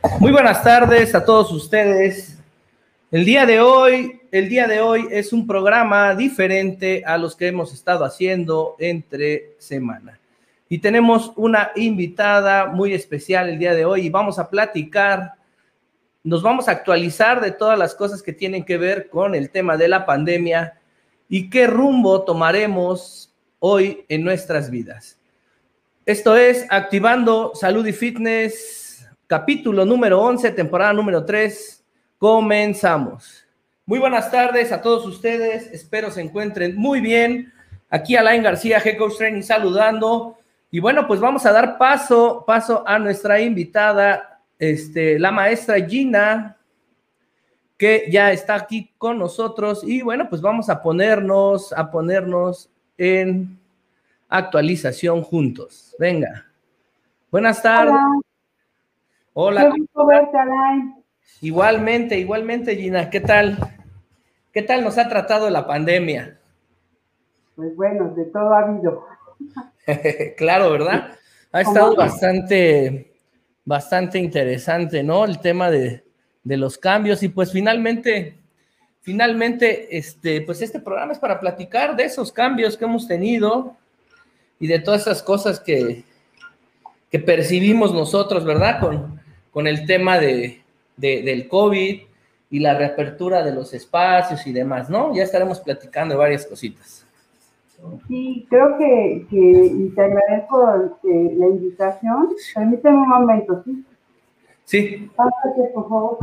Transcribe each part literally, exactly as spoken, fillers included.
Muy buenas tardes a todos ustedes. El día de hoy, el día de hoy es un programa diferente a los que hemos estado haciendo entre semana. Y tenemos una invitada muy especial el día de hoy y vamos a platicar, nos vamos a actualizar de todas las cosas que tienen que ver con el tema de la pandemia y qué rumbo tomaremos hoy en nuestras vidas. Esto es Activando Salud y Fitness, capítulo número once, temporada número tres. Comenzamos. Muy buenas tardes a todos ustedes, espero se encuentren muy bien. Aquí Alain García, Head Coach Training, saludando. Y bueno, pues vamos a dar paso, paso a nuestra invitada, este, la maestra Gina, que ya está aquí con nosotros. Y bueno, pues vamos a ponernos, a ponernos en actualización juntos. Venga. Buenas tardes. Hola. Hola. Qué gusto verte, Alain. Igualmente, igualmente, Gina. ¿Qué tal? ¿Qué tal nos ha tratado la pandemia? Pues bueno, de todo ha habido. Claro, ¿verdad? Ha estado bastante, bastante interesante, ¿no? El tema de, de los cambios y pues finalmente, finalmente, este, pues este programa es para platicar de esos cambios que hemos tenido y de todas esas cosas que, que percibimos nosotros, ¿verdad? Con, con el tema de, de, del COVID y la reapertura de los espacios y demás, ¿no? Ya estaremos platicando de varias cositas. Sí, creo que, que y te agradezco eh, la invitación. Permíteme un momento, ¿sí? Sí. Pásate, por favor.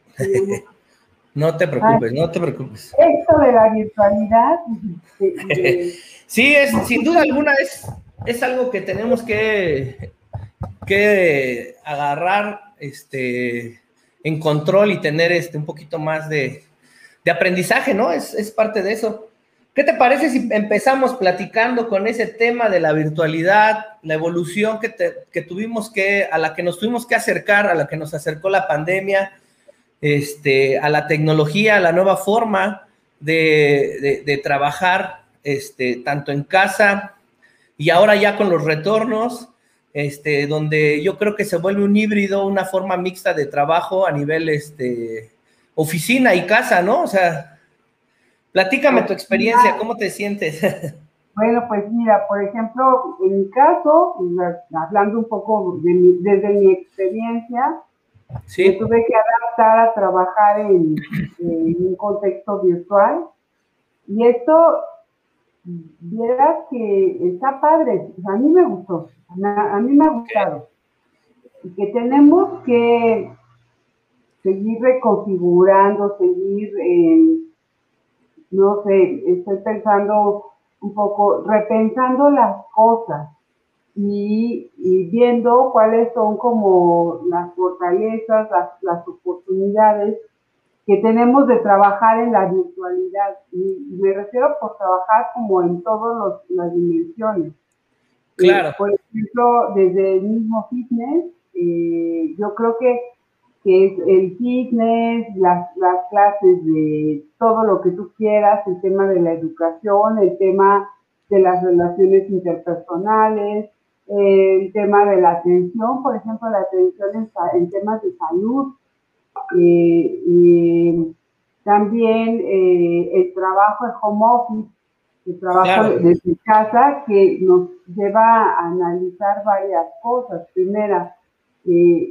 No te preocupes, Ay, no te preocupes. Esto de la virtualidad. De, de... Sí, es, sin duda alguna es, es algo que tenemos que, que agarrar este, en control y tener este, un poquito más de, de aprendizaje, ¿no? Es, es parte de eso. ¿Qué te parece si empezamos platicando con ese tema de la virtualidad, la evolución que, te, que tuvimos que, a la que nos tuvimos que acercar, a la que nos acercó la pandemia, este, a la tecnología, a la nueva forma de, de, de trabajar, este, tanto en casa y ahora ya con los retornos, este, donde yo creo que se vuelve un híbrido, una forma mixta de trabajo a nivel este, oficina y casa, ¿no? O sea, platícame tu experiencia, ¿cómo te sientes? Bueno, pues mira, por ejemplo, en mi caso, hablando un poco de mi, desde mi experiencia, sí. Me tuve que adaptar a trabajar en, en un contexto virtual y esto, vieras que está padre, a mí me gustó, a mí me ha gustado, y que tenemos que seguir reconfigurando, seguir, eh, no sé, estoy pensando un poco, repensando las cosas y, y viendo cuáles son como las fortalezas, las, las oportunidades que tenemos de trabajar en la virtualidad. Y, y me refiero por trabajar como en todas las dimensiones. Claro. Eh, por ejemplo, desde el mismo fitness, eh, yo creo que que es el fitness, las, las clases de todo lo que tú quieras, el tema de la educación, el tema de las relaciones interpersonales, eh, el tema de la atención, por ejemplo, la atención en, en temas de salud, eh, y también eh, el trabajo en home office, el trabajo claro. desde casa, que nos lleva a analizar varias cosas. Primera, eh,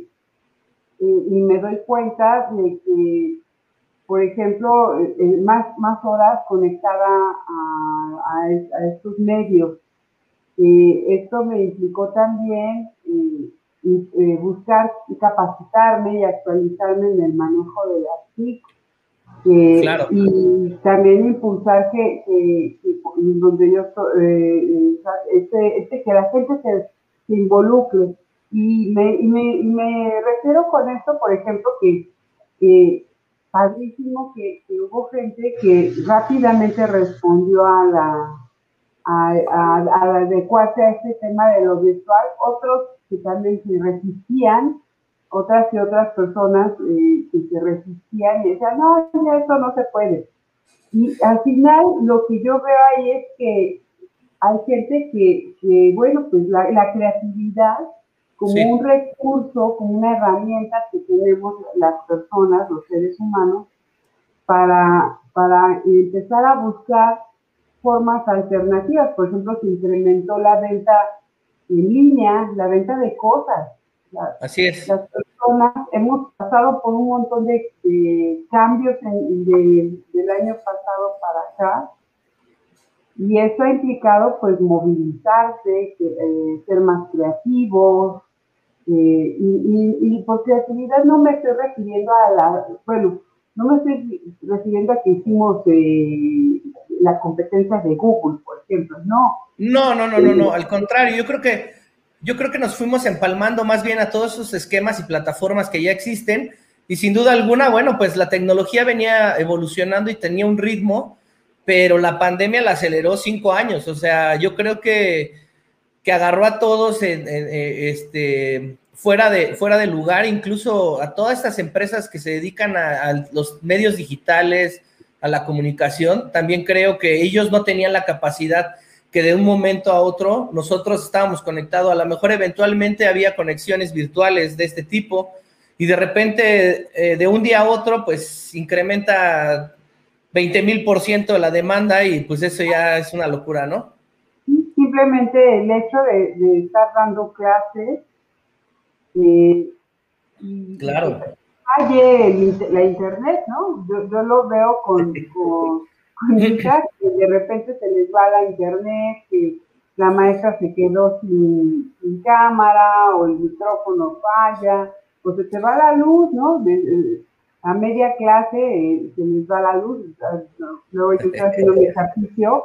Eh, y me doy cuenta de que, por ejemplo, eh, más, más horas conectada a, a, a estos medios. Eh, esto me implicó también eh, eh, buscar capacitarme y actualizarme en el manejo de las T I C. Eh, claro. Y también impulsar que, que, que donde yo eh, este, este, que la gente se, se involucre. Y me, y, me, y me refiero con esto, por ejemplo, que eh, padrísimo que, que hubo gente que rápidamente respondió a la a, a, a adecuarse a este tema de lo virtual, otros que también se resistían, otras y otras personas eh, que se resistían y decían, no, ya esto no se puede. Y al final lo que yo veo ahí es que hay gente que, que bueno, pues la, la creatividad como sí. un recurso, como una herramienta que tenemos las personas, los seres humanos, para, para empezar a buscar formas alternativas. Por ejemplo, se incrementó la venta en línea, la venta de cosas. La, Así es. Las personas hemos pasado por un montón de, de cambios en, de, del año pasado para acá, y eso ha implicado pues movilizarse, que, eh, ser más creativos, eh, y, y, y por creatividad no me estoy refiriendo a la, bueno, no me estoy refiriendo a que hicimos eh, la competencia de Google, por ejemplo, no. No, no, no, no, no, al contrario, yo creo que yo creo que nos fuimos empalmando más bien a todos esos esquemas y plataformas que ya existen, y sin duda alguna, bueno, pues la tecnología venía evolucionando y tenía un ritmo, pero la pandemia la aceleró cinco años. O sea, yo creo que, que agarró a todos en, en, en, este, fuera, de, fuera de lugar, incluso a todas estas empresas que se dedican a, a los medios digitales, a la comunicación. También creo que ellos no tenían la capacidad que de un momento a otro nosotros estábamos conectados. A lo mejor eventualmente había conexiones virtuales de este tipo, y de repente eh, de un día a otro pues incrementa veinte mil por ciento la demanda, y pues eso ya es una locura, ¿no? Simplemente el hecho de, de estar dando clases, eh, y, y que Claro. falle la internet, ¿no? Yo, yo lo veo con, con, con hijas que de repente se les va la internet, que la maestra se quedó sin, sin cámara, o el micrófono falla, o se te va la luz, ¿no? De, de, a media clase eh, se les va la luz. Luego yo estoy haciendo mi ejercicio,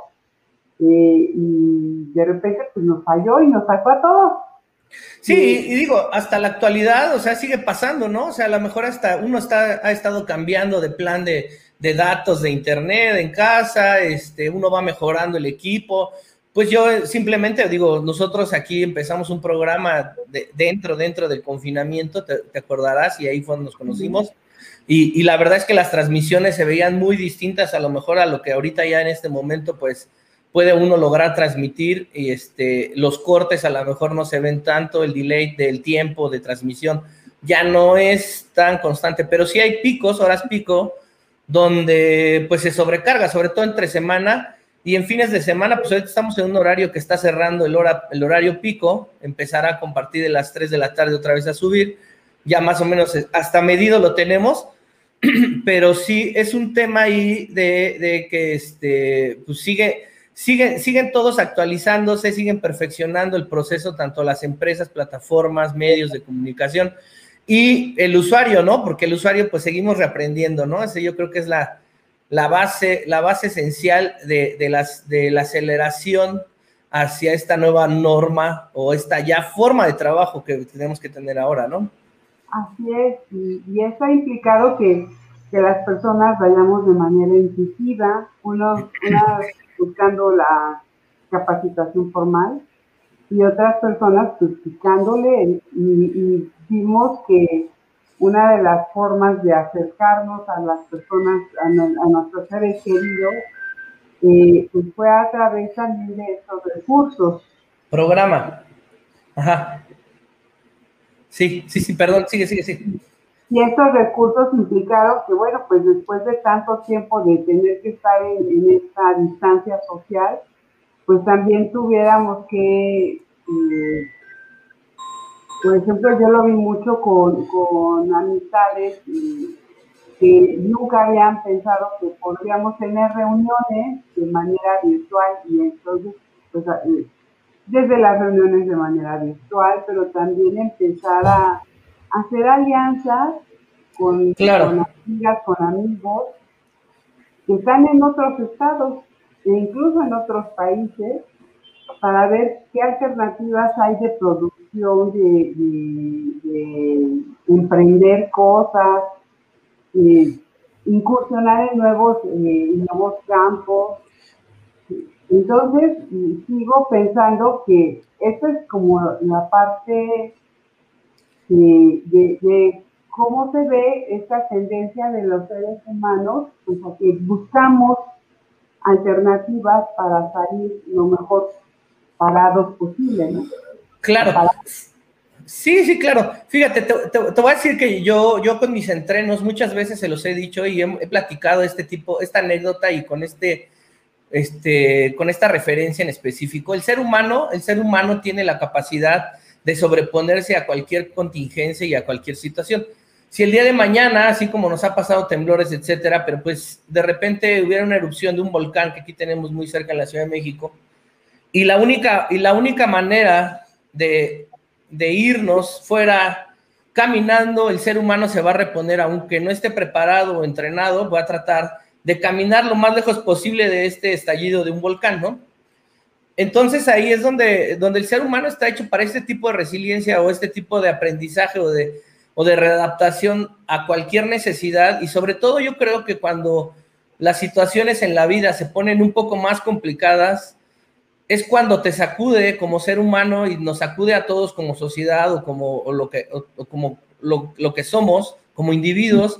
eh, y de repente pues nos falló y nos sacó a todos. Sí, y, y digo, hasta la actualidad, o sea, sigue pasando, ¿no? O sea, a lo mejor hasta uno está, ha estado cambiando de plan de, de datos de internet en casa, este, uno va mejorando el equipo. Pues yo simplemente digo, nosotros aquí empezamos un programa de, dentro, dentro del confinamiento, te, te acordarás, y ahí fue donde nos conocimos. Y, y la verdad es que las transmisiones se veían muy distintas a lo mejor a lo que ahorita ya en este momento, pues, puede uno lograr transmitir, y este, los cortes a lo mejor no se ven tanto, el delay del tiempo de transmisión ya no es tan constante, pero sí hay picos, horas pico, donde pues se sobrecarga, sobre todo entre semana y en fines de semana. Pues ahorita estamos en un horario que está cerrando el, hora, el horario pico, empezará a compartir de las tres de la tarde otra vez a subir, ya más o menos hasta medido lo tenemos, pero sí es un tema ahí de, de que este, pues sigue... Siguen, siguen todos actualizándose, siguen perfeccionando el proceso, tanto las empresas, plataformas, medios de comunicación y el usuario, ¿no? Porque el usuario pues seguimos reaprendiendo, ¿no? Ese yo creo que es la, la, base, la base esencial de, de, las, de la aceleración hacia esta nueva norma o esta ya forma de trabajo que tenemos que tener ahora, ¿no? Así es, y, y eso ha implicado que, que las personas vayamos de manera intuitiva, unos, unas buscando la capacitación formal y otras personas pues picándole, y, y vimos que una de las formas de acercarnos a las personas, a, a nuestros seres queridos, eh, pues fue a través también de estos recursos. Programa. Ajá. Sí, sí, sí, perdón, sigue, sigue, sigue. Y estos recursos implicaron que, bueno, pues después de tanto tiempo de tener que estar en, en esta distancia social, pues también tuviéramos que, eh, por ejemplo, yo lo vi mucho con, con amistades eh, que nunca habían pensado que podríamos tener reuniones de manera virtual, y entonces, pues, eh, desde las reuniones de manera virtual, pero también empezar a hacer alianzas con, Claro. con amigas, con amigos que están en otros estados e incluso en otros países, para ver qué alternativas hay de producción, de, de, de emprender cosas, eh, incursionar en nuevos, eh, nuevos campos. Entonces, sigo pensando que esta es como la parte de, de, de cómo se ve esta tendencia de los seres humanos, pues a que buscamos alternativas para salir lo mejor parados posible, ¿no? Claro. Para... Sí, sí, claro. Fíjate, te, te, te voy a decir que yo, yo con mis entrenos muchas veces se los he dicho y he, he platicado este tipo, esta anécdota y con este, este, con esta referencia en específico. El ser humano, el ser humano tiene la capacidad de sobreponerse a cualquier contingencia y a cualquier situación. Si el día de mañana, así como nos ha pasado temblores, etcétera, pero pues de repente hubiera una erupción de un volcán que aquí tenemos muy cerca en la Ciudad de México, y la única, y la única manera de, de irnos fuera caminando, el ser humano se va a reponer, aunque no esté preparado o entrenado, va a tratar de caminar lo más lejos posible de este estallido de un volcán, ¿no? Entonces ahí es donde, donde el ser humano está hecho para este tipo de resiliencia o este tipo de aprendizaje o de, o de readaptación a cualquier necesidad, y sobre todo yo creo que cuando las situaciones en la vida se ponen un poco más complicadas, es cuando te sacude como ser humano y nos sacude a todos como sociedad o como, o lo, que, o, o como lo, lo que somos como individuos,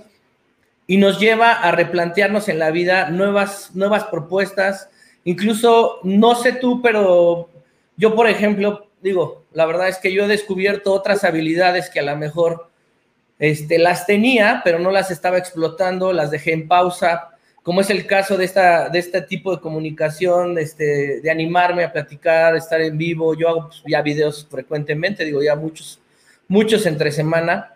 y nos lleva a replantearnos en la vida nuevas, nuevas propuestas. Incluso, no sé tú, pero yo, por ejemplo, digo, la verdad es que yo he descubierto otras habilidades que a lo mejor este, las tenía, pero no las estaba explotando, las dejé en pausa, como es el caso de, esta, de este tipo de comunicación, este, de animarme a platicar, estar en vivo. Yo hago pues, ya videos frecuentemente, digo, ya muchos, muchos entre semana.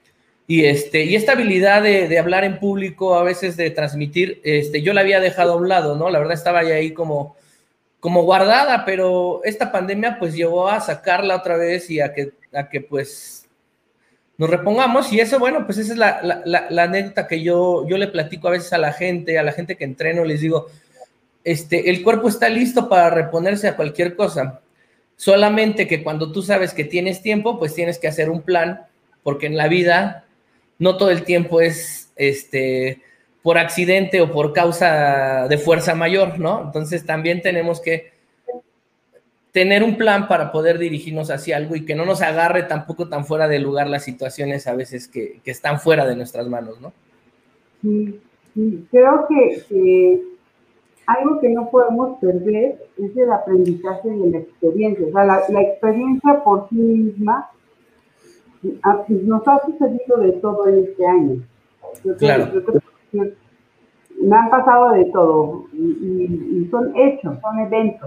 Y, este, y esta habilidad de, de hablar en público, a veces de transmitir, este, yo la había dejado a un lado, ¿no? La verdad estaba ahí como, como guardada, pero esta pandemia pues llevó a sacarla otra vez y a que, a que pues nos repongamos. Y eso, bueno, pues esa es la, la, la, la anécdota que yo, yo le platico a veces a la gente, a la gente que entreno, les digo, este, el cuerpo está listo para reponerse a cualquier cosa, solamente que cuando tú sabes que tienes tiempo, pues tienes que hacer un plan, porque en la vida no todo el tiempo es este, por accidente o por causa de fuerza mayor, ¿no? Entonces también tenemos que tener un plan para poder dirigirnos hacia algo y que no nos agarre tampoco tan fuera de lugar las situaciones a veces que, que están fuera de nuestras manos, ¿no? Sí, sí. Creo que, que algo que no podemos perder es el aprendizaje de la experiencia. O sea, la, la experiencia por sí misma nos ha sucedido de todo en este año. Yo te, Claro. yo te, yo, me han pasado de todo y, y, y son hechos, son eventos.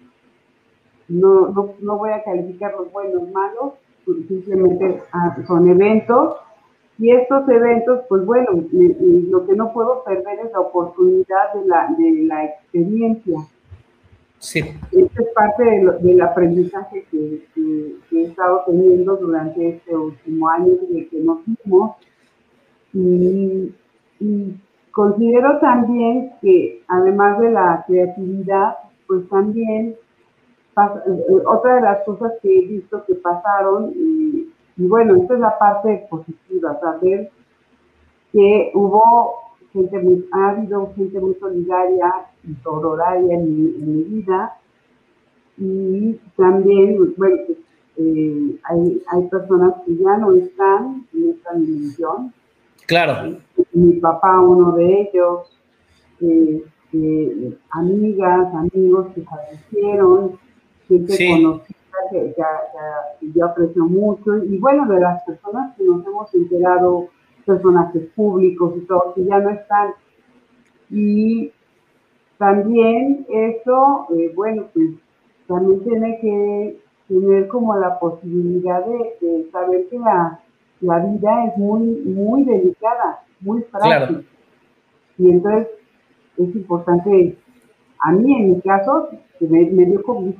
No, no, no voy a calificar los buenos, malos, simplemente son eventos. Y estos eventos, pues bueno, y, y lo que no puedo perder es la oportunidad de la, de la experiencia. Sí. Esta es parte de lo, del aprendizaje que, que, que he estado teniendo durante este último año de que nos vimos. Y, y considero también que además de la creatividad, pues también pasa, eh, otra de las cosas que he visto que pasaron, y, y bueno, esta es la parte positiva, saber que hubo gente muy, ha habido gente muy solidaria y sororaria en mi, en mi vida, y también, bueno, eh, hay, hay personas que ya no están en esta dimensión. Claro. Mi papá, uno de ellos, eh, eh, amigas, amigos que fallecieron, gente sí. conocida que, ya, ya, que yo aprecio mucho, y bueno, de las personas que nos hemos enterado, personajes públicos y todo, que ya no están. Y también eso, eh, bueno, pues también tiene que tener como la posibilidad de, de saber que la, la vida es muy, muy delicada, muy frágil. Claro. Y entonces es importante, a mí en mi caso, que me, me dio COVID.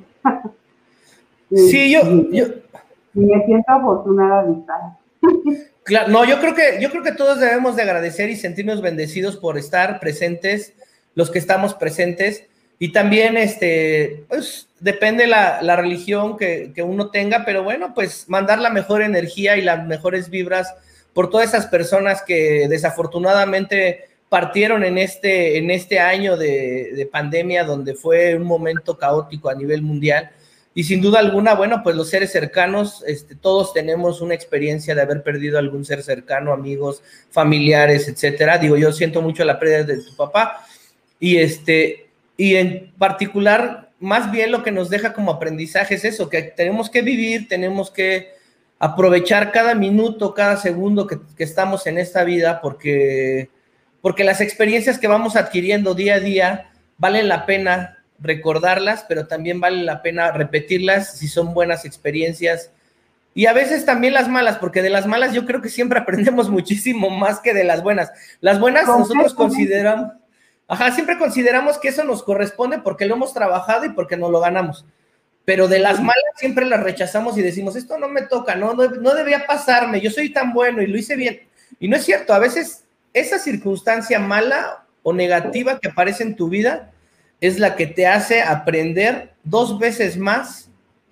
Sí, yo, y, yo... y me siento afortunada de estar. Claro, no, yo creo que, yo creo que todos debemos de agradecer y sentirnos bendecidos por estar presentes, los que estamos presentes, y también, este, pues, depende la, la religión que, que uno tenga, pero bueno, pues, mandar la mejor energía y las mejores vibras por todas esas personas que desafortunadamente partieron en este, en este año de, de pandemia, donde fue un momento caótico a nivel mundial. Y sin duda alguna, bueno, pues los seres cercanos, este, todos tenemos una experiencia de haber perdido algún ser cercano, amigos, familiares, etcétera. Digo, yo siento mucho la pérdida de tu papá, y este, y en particular, más bien lo que nos deja como aprendizaje es eso, que tenemos que vivir, tenemos que aprovechar cada minuto, cada segundo que, que estamos en esta vida, porque, porque las experiencias que vamos adquiriendo día a día valen la pena recordarlas, pero también vale la pena repetirlas si son buenas experiencias. Y a veces también las malas, porque de las malas yo creo que siempre aprendemos muchísimo más que de las buenas. Las buenas nosotros consideramos, ajá, siempre consideramos que eso nos corresponde porque lo hemos trabajado y porque nos lo ganamos. Pero de las malas siempre las rechazamos y decimos, esto no me toca, no, no, no debía pasarme, yo soy tan bueno y lo hice bien. Y no es cierto, a veces esa circunstancia mala o negativa que aparece en tu vida es la que te hace aprender dos veces más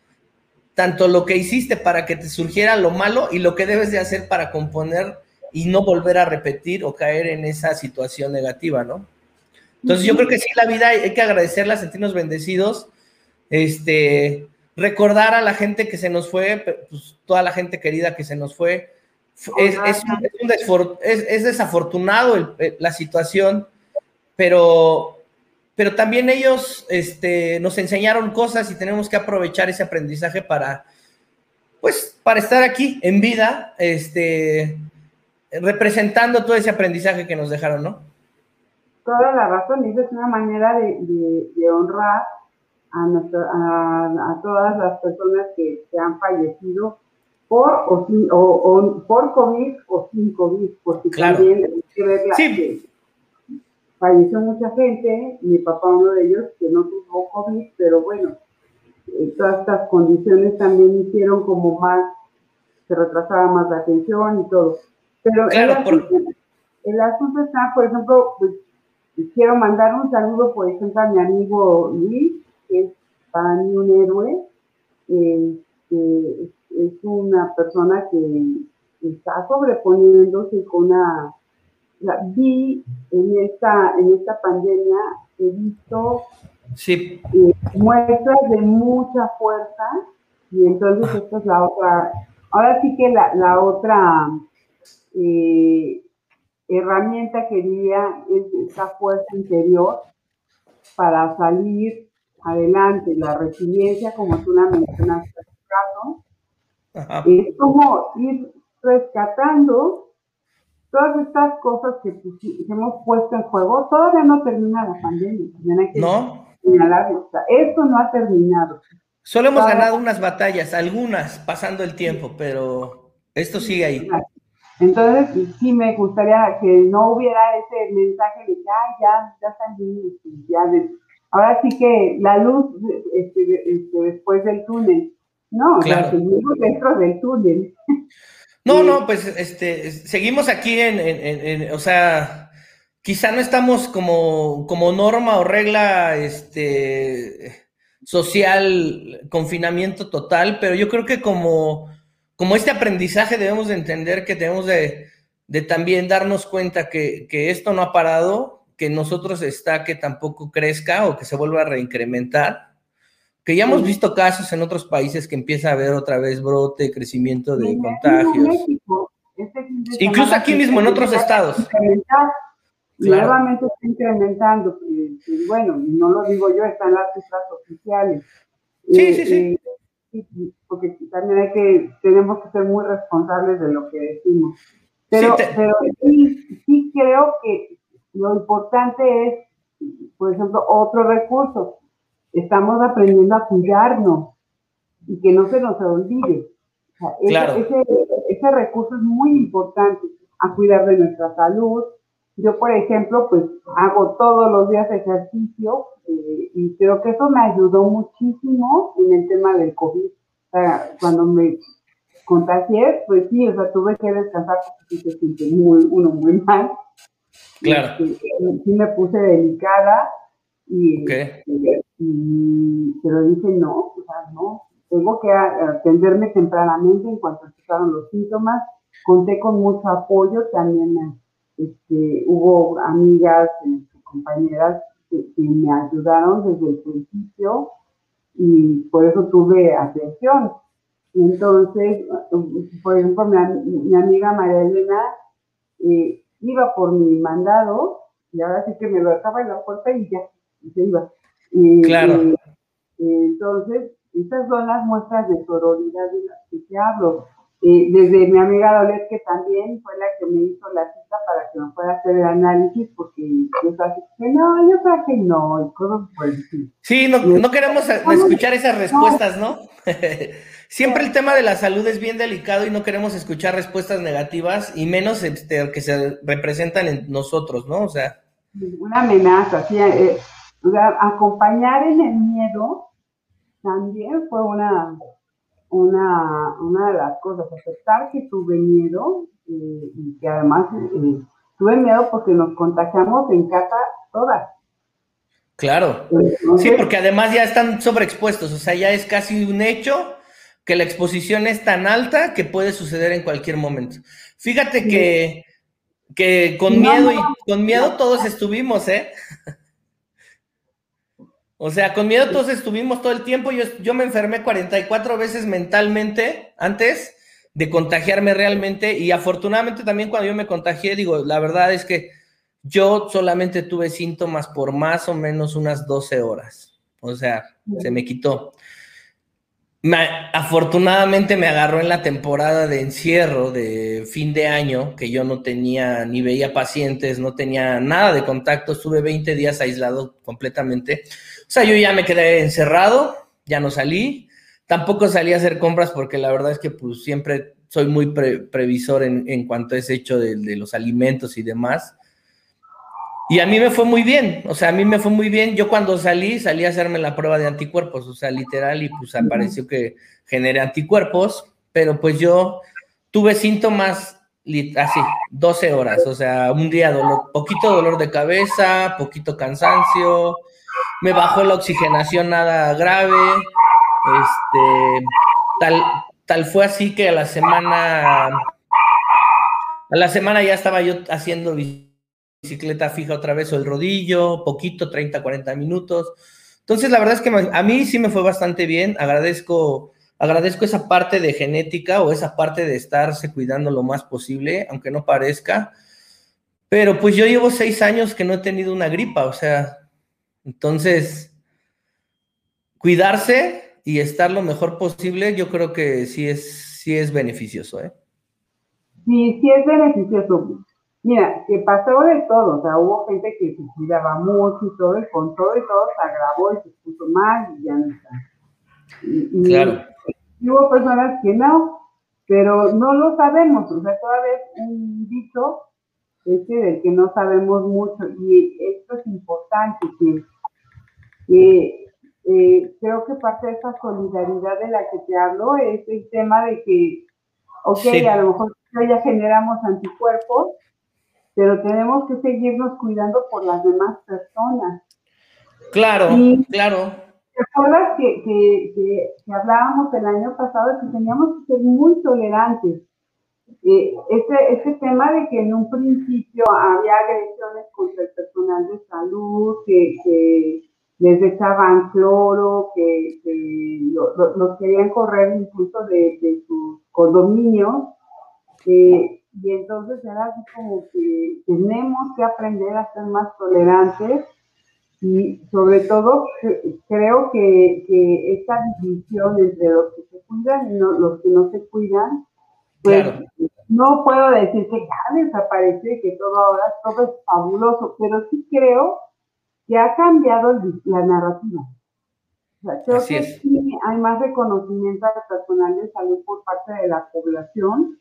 tanto lo que hiciste para que te surgiera lo malo y lo que debes de hacer para componer y no volver a repetir o caer en esa situación negativa, ¿no? Entonces yo creo que sí, la vida hay que agradecerla, sentirnos bendecidos, este, recordar a la gente que se nos fue, pues, toda la gente querida que se nos fue, es, es, un, es, un desfor, es, es desafortunado el, la situación, pero, pero también ellos este, nos enseñaron cosas y tenemos que aprovechar ese aprendizaje para, pues, para estar aquí en vida, este, representando todo ese aprendizaje que nos dejaron, ¿no? Toda la razón, y esa es una manera de, de, de honrar a, nuestro, a, a todas las personas que, que han fallecido por o, sin, o, o por COVID o sin COVID, porque claro, también hay que ver la, sí. que falleció mucha gente, mi papá uno de ellos que no tuvo COVID, pero bueno, eh, todas estas condiciones también hicieron como más, se retrasaba más la atención y todo. Pero claro, el, asunto, por... el asunto está, por ejemplo, pues, quiero mandar un saludo, por ejemplo, a mi amigo Luis, que es para mí un héroe, eh, que es una persona que está sobreponiéndose con una... La, vi en esta, en esta pandemia, he visto sí. eh, muestras de mucha fuerza, y entonces esta es la otra, ahora sí que la, la otra eh, herramienta que diría es esta fuerza interior para salir adelante, la resiliencia, como tú la mencionaste hace rato, Ajá. es como ir rescatando todas estas cosas que, que hemos puesto en juego. Todavía no termina la pandemia, también hay que ¿No? señalarlo, o sea, esto no ha terminado. Solo hemos Todavía... ganado unas batallas, algunas pasando el tiempo, pero esto sigue ahí. Entonces, sí me gustaría que no hubiera ese mensaje de que, ay, ya, ya salimos, ya de... Ahora sí que la luz este, este, después del túnel, no, claro. O sea, seguimos dentro del túnel. No, no, pues este, seguimos aquí en, en, en, en, o sea, quizá no estamos como, como norma o regla este, social, confinamiento total, pero yo creo que como, como este aprendizaje debemos de entender que debemos de, de también darnos cuenta que, que esto no ha parado, que en nosotros está que tampoco crezca o que se vuelva a reincrementar. Que ya hemos visto casos en otros países que empieza a haber otra vez brote, crecimiento de sí, contagios. México, este Incluso aquí mismo, en otros estados. Nuevamente está incrementando. Y, y bueno, no lo digo yo, están las cifras oficiales. Sí, eh, sí, sí. Eh, porque también hay que, tenemos que ser muy responsables de lo que decimos. Pero sí, te... pero sí, sí creo que lo importante es, por ejemplo, otro recurso. Estamos aprendiendo a cuidarnos y que no se nos olvide. O sea, claro. ese, ese, ese recurso es muy importante, a cuidar de nuestra salud. Yo, por ejemplo, pues hago todos los días ejercicio eh, y creo que eso me ayudó muchísimo en el tema del COVID. O sea, cuando me contagié, pues sí, o sea, tuve que descansar porque se siente muy, uno muy mal. Claro. Y, y, sí me puse delicada. Y, okay. y, y, pero dije, no, o sea, no, tengo que atenderme tempranamente en cuanto empezaron los síntomas. Conté con mucho apoyo, también este, hubo amigas, compañeras que, que me ayudaron desde el principio y por eso tuve atención. Entonces, por ejemplo, mi, mi amiga María Elena eh, iba por mi mandado y ahora sí que me lo dejaba en la puerta y ya. Y se iba. Eh, claro. Eh, eh, entonces, estas son las muestras de sororidad de las que te hablo. Eh, desde mi amiga Dolet, que también fue la que me hizo la cita para que me pueda hacer el análisis, porque yo estaba así que no, yo creo que no, y cosas por el estilo. Sí, no, Y no queremos escuchar esas respuestas, ¿no? Siempre el tema de la salud es bien delicado y no queremos escuchar respuestas negativas y menos este, que se representan en nosotros, ¿no? O sea. Una amenaza, sí, eh, o sea, acompañar en el miedo también fue una, una, una de las cosas, aceptar que tuve miedo eh, y que además eh, tuve miedo porque nos contagiamos en casa todas. Claro, Entonces, sí, porque además ya están sobreexpuestos, o sea, ya es casi un hecho que la exposición es tan alta que puede suceder en cualquier momento. Fíjate sí, que, que con no, miedo no, y con miedo todos estuvimos, ¿eh? O sea, con miedo todos estuvimos todo el tiempo. Yo, yo me enfermé cuarenta y cuatro veces mentalmente antes de contagiarme realmente y afortunadamente también cuando yo me contagié, digo, la verdad es que yo solamente tuve síntomas por más o menos unas doce horas. O sea, se me quitó. Me, afortunadamente me agarró en la temporada de encierro de fin de año, que yo no tenía ni veía pacientes, no tenía nada de contacto, estuve veinte días aislado completamente. O sea, yo ya me quedé encerrado, ya no salí, tampoco salí a hacer compras porque la verdad es que pues siempre soy muy pre previsor en, en cuanto a ese hecho de, de los alimentos y demás. Y a mí me fue muy bien, o sea, a mí me fue muy bien. Yo cuando salí, salí a hacerme la prueba de anticuerpos, o sea, literal, y pues apareció que generé anticuerpos, pero pues yo tuve síntomas así, doce horas, o sea, un día dolor, poquito dolor de cabeza, poquito cansancio, me bajó la oxigenación nada grave, este, tal, tal fue así que a la semana, a la semana ya estaba yo haciendo bicicleta fija otra vez o el rodillo, poquito, treinta, cuarenta minutos. Entonces, la verdad es que a mí sí me fue bastante bien. Agradezco, agradezco esa parte de genética o esa parte de estarse cuidando lo más posible, aunque no parezca. Pero pues yo llevo seis años que no he tenido una gripa, o sea, entonces, cuidarse y estar lo mejor posible, yo creo que sí es, sí es beneficioso, ¿eh? sí, sí es beneficioso. Mira, que pasó de todo, o sea, hubo gente que se cuidaba mucho y todo, y con todo y todo se agravó y se puso mal y ya no está. Y, Claro. y hubo personas que no, pero no lo sabemos, o sea, todavía es un dicho ese del que no sabemos mucho, y esto es importante, que, que eh, creo que parte de esa solidaridad de la que te hablo es el tema de que, ok, Sí. a lo mejor ya generamos anticuerpos, pero tenemos que seguirnos cuidando por las demás personas. Claro, Y claro. ¿te acuerdas que, que, que, que hablábamos el año pasado que teníamos que ser muy tolerantes? Eh, este, este tema de que en un principio había agresiones contra el personal de salud, que, que les echaban cloro, que, que lo, lo, los querían correr incluso de, de sus condominios, eh, y entonces era así como que tenemos que aprender a ser más tolerantes y sobre todo creo que, que esta división entre los que se cuidan y no, los que no se cuidan, pues Claro. no puedo decir que ya desapareció y que todo ahora todo es fabuloso, pero sí creo que ha cambiado el, la narrativa. O sea, creo Así que es. sí hay más reconocimiento al personal de salud por parte de la población.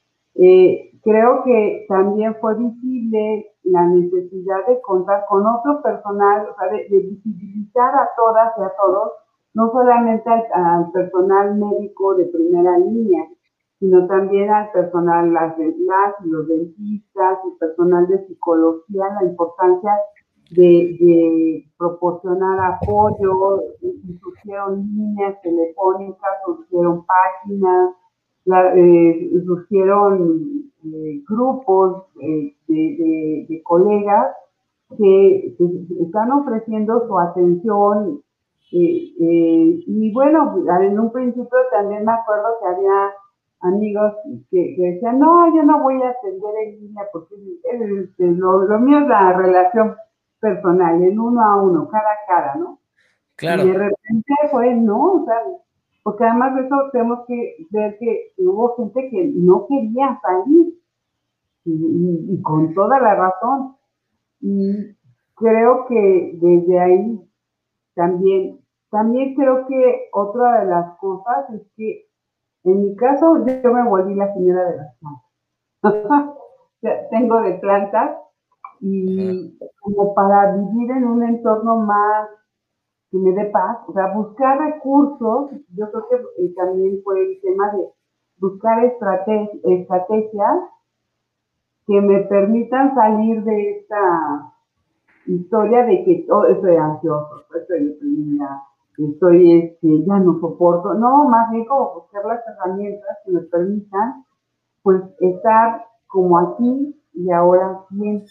Eh, creo que también fue visible la necesidad de contar con otro personal, o sea, de, de visibilizar a todas y a todos, no solamente al, al personal médico de primera línea, sino también al personal, las, las y los dentistas, el personal de psicología, la importancia de, de proporcionar apoyo, y surgieron líneas telefónicas, surgieron páginas, la, eh, surgieron eh, grupos eh, de, de, de, colegas que, que, están ofreciendo su atención eh, eh, y bueno, en un principio también me acuerdo que había amigos que, que decían, no, yo no voy a atender en línea porque es, es, lo, lo mío es la relación personal, en uno a uno, cara a cara, ¿no? Y de Claro. repente fue, no, o sea, porque además de eso tenemos que ver que hubo gente que no quería salir, y, y, y con toda la razón. Y creo que desde ahí también, también creo que otra de las cosas es que en mi caso yo me volví la señora de las plantas. Tengo de plantas y como para vivir en un entorno más que me dé paz, o sea, buscar recursos, yo creo que eh, también fue el tema de buscar estrate estrategias que me permitan salir de esta historia de que oh, estoy ansioso, estoy deprimida, estoy, este, ya no soporto, no, más bien como buscar las herramientas que me permitan, pues, estar como aquí y ahora bien.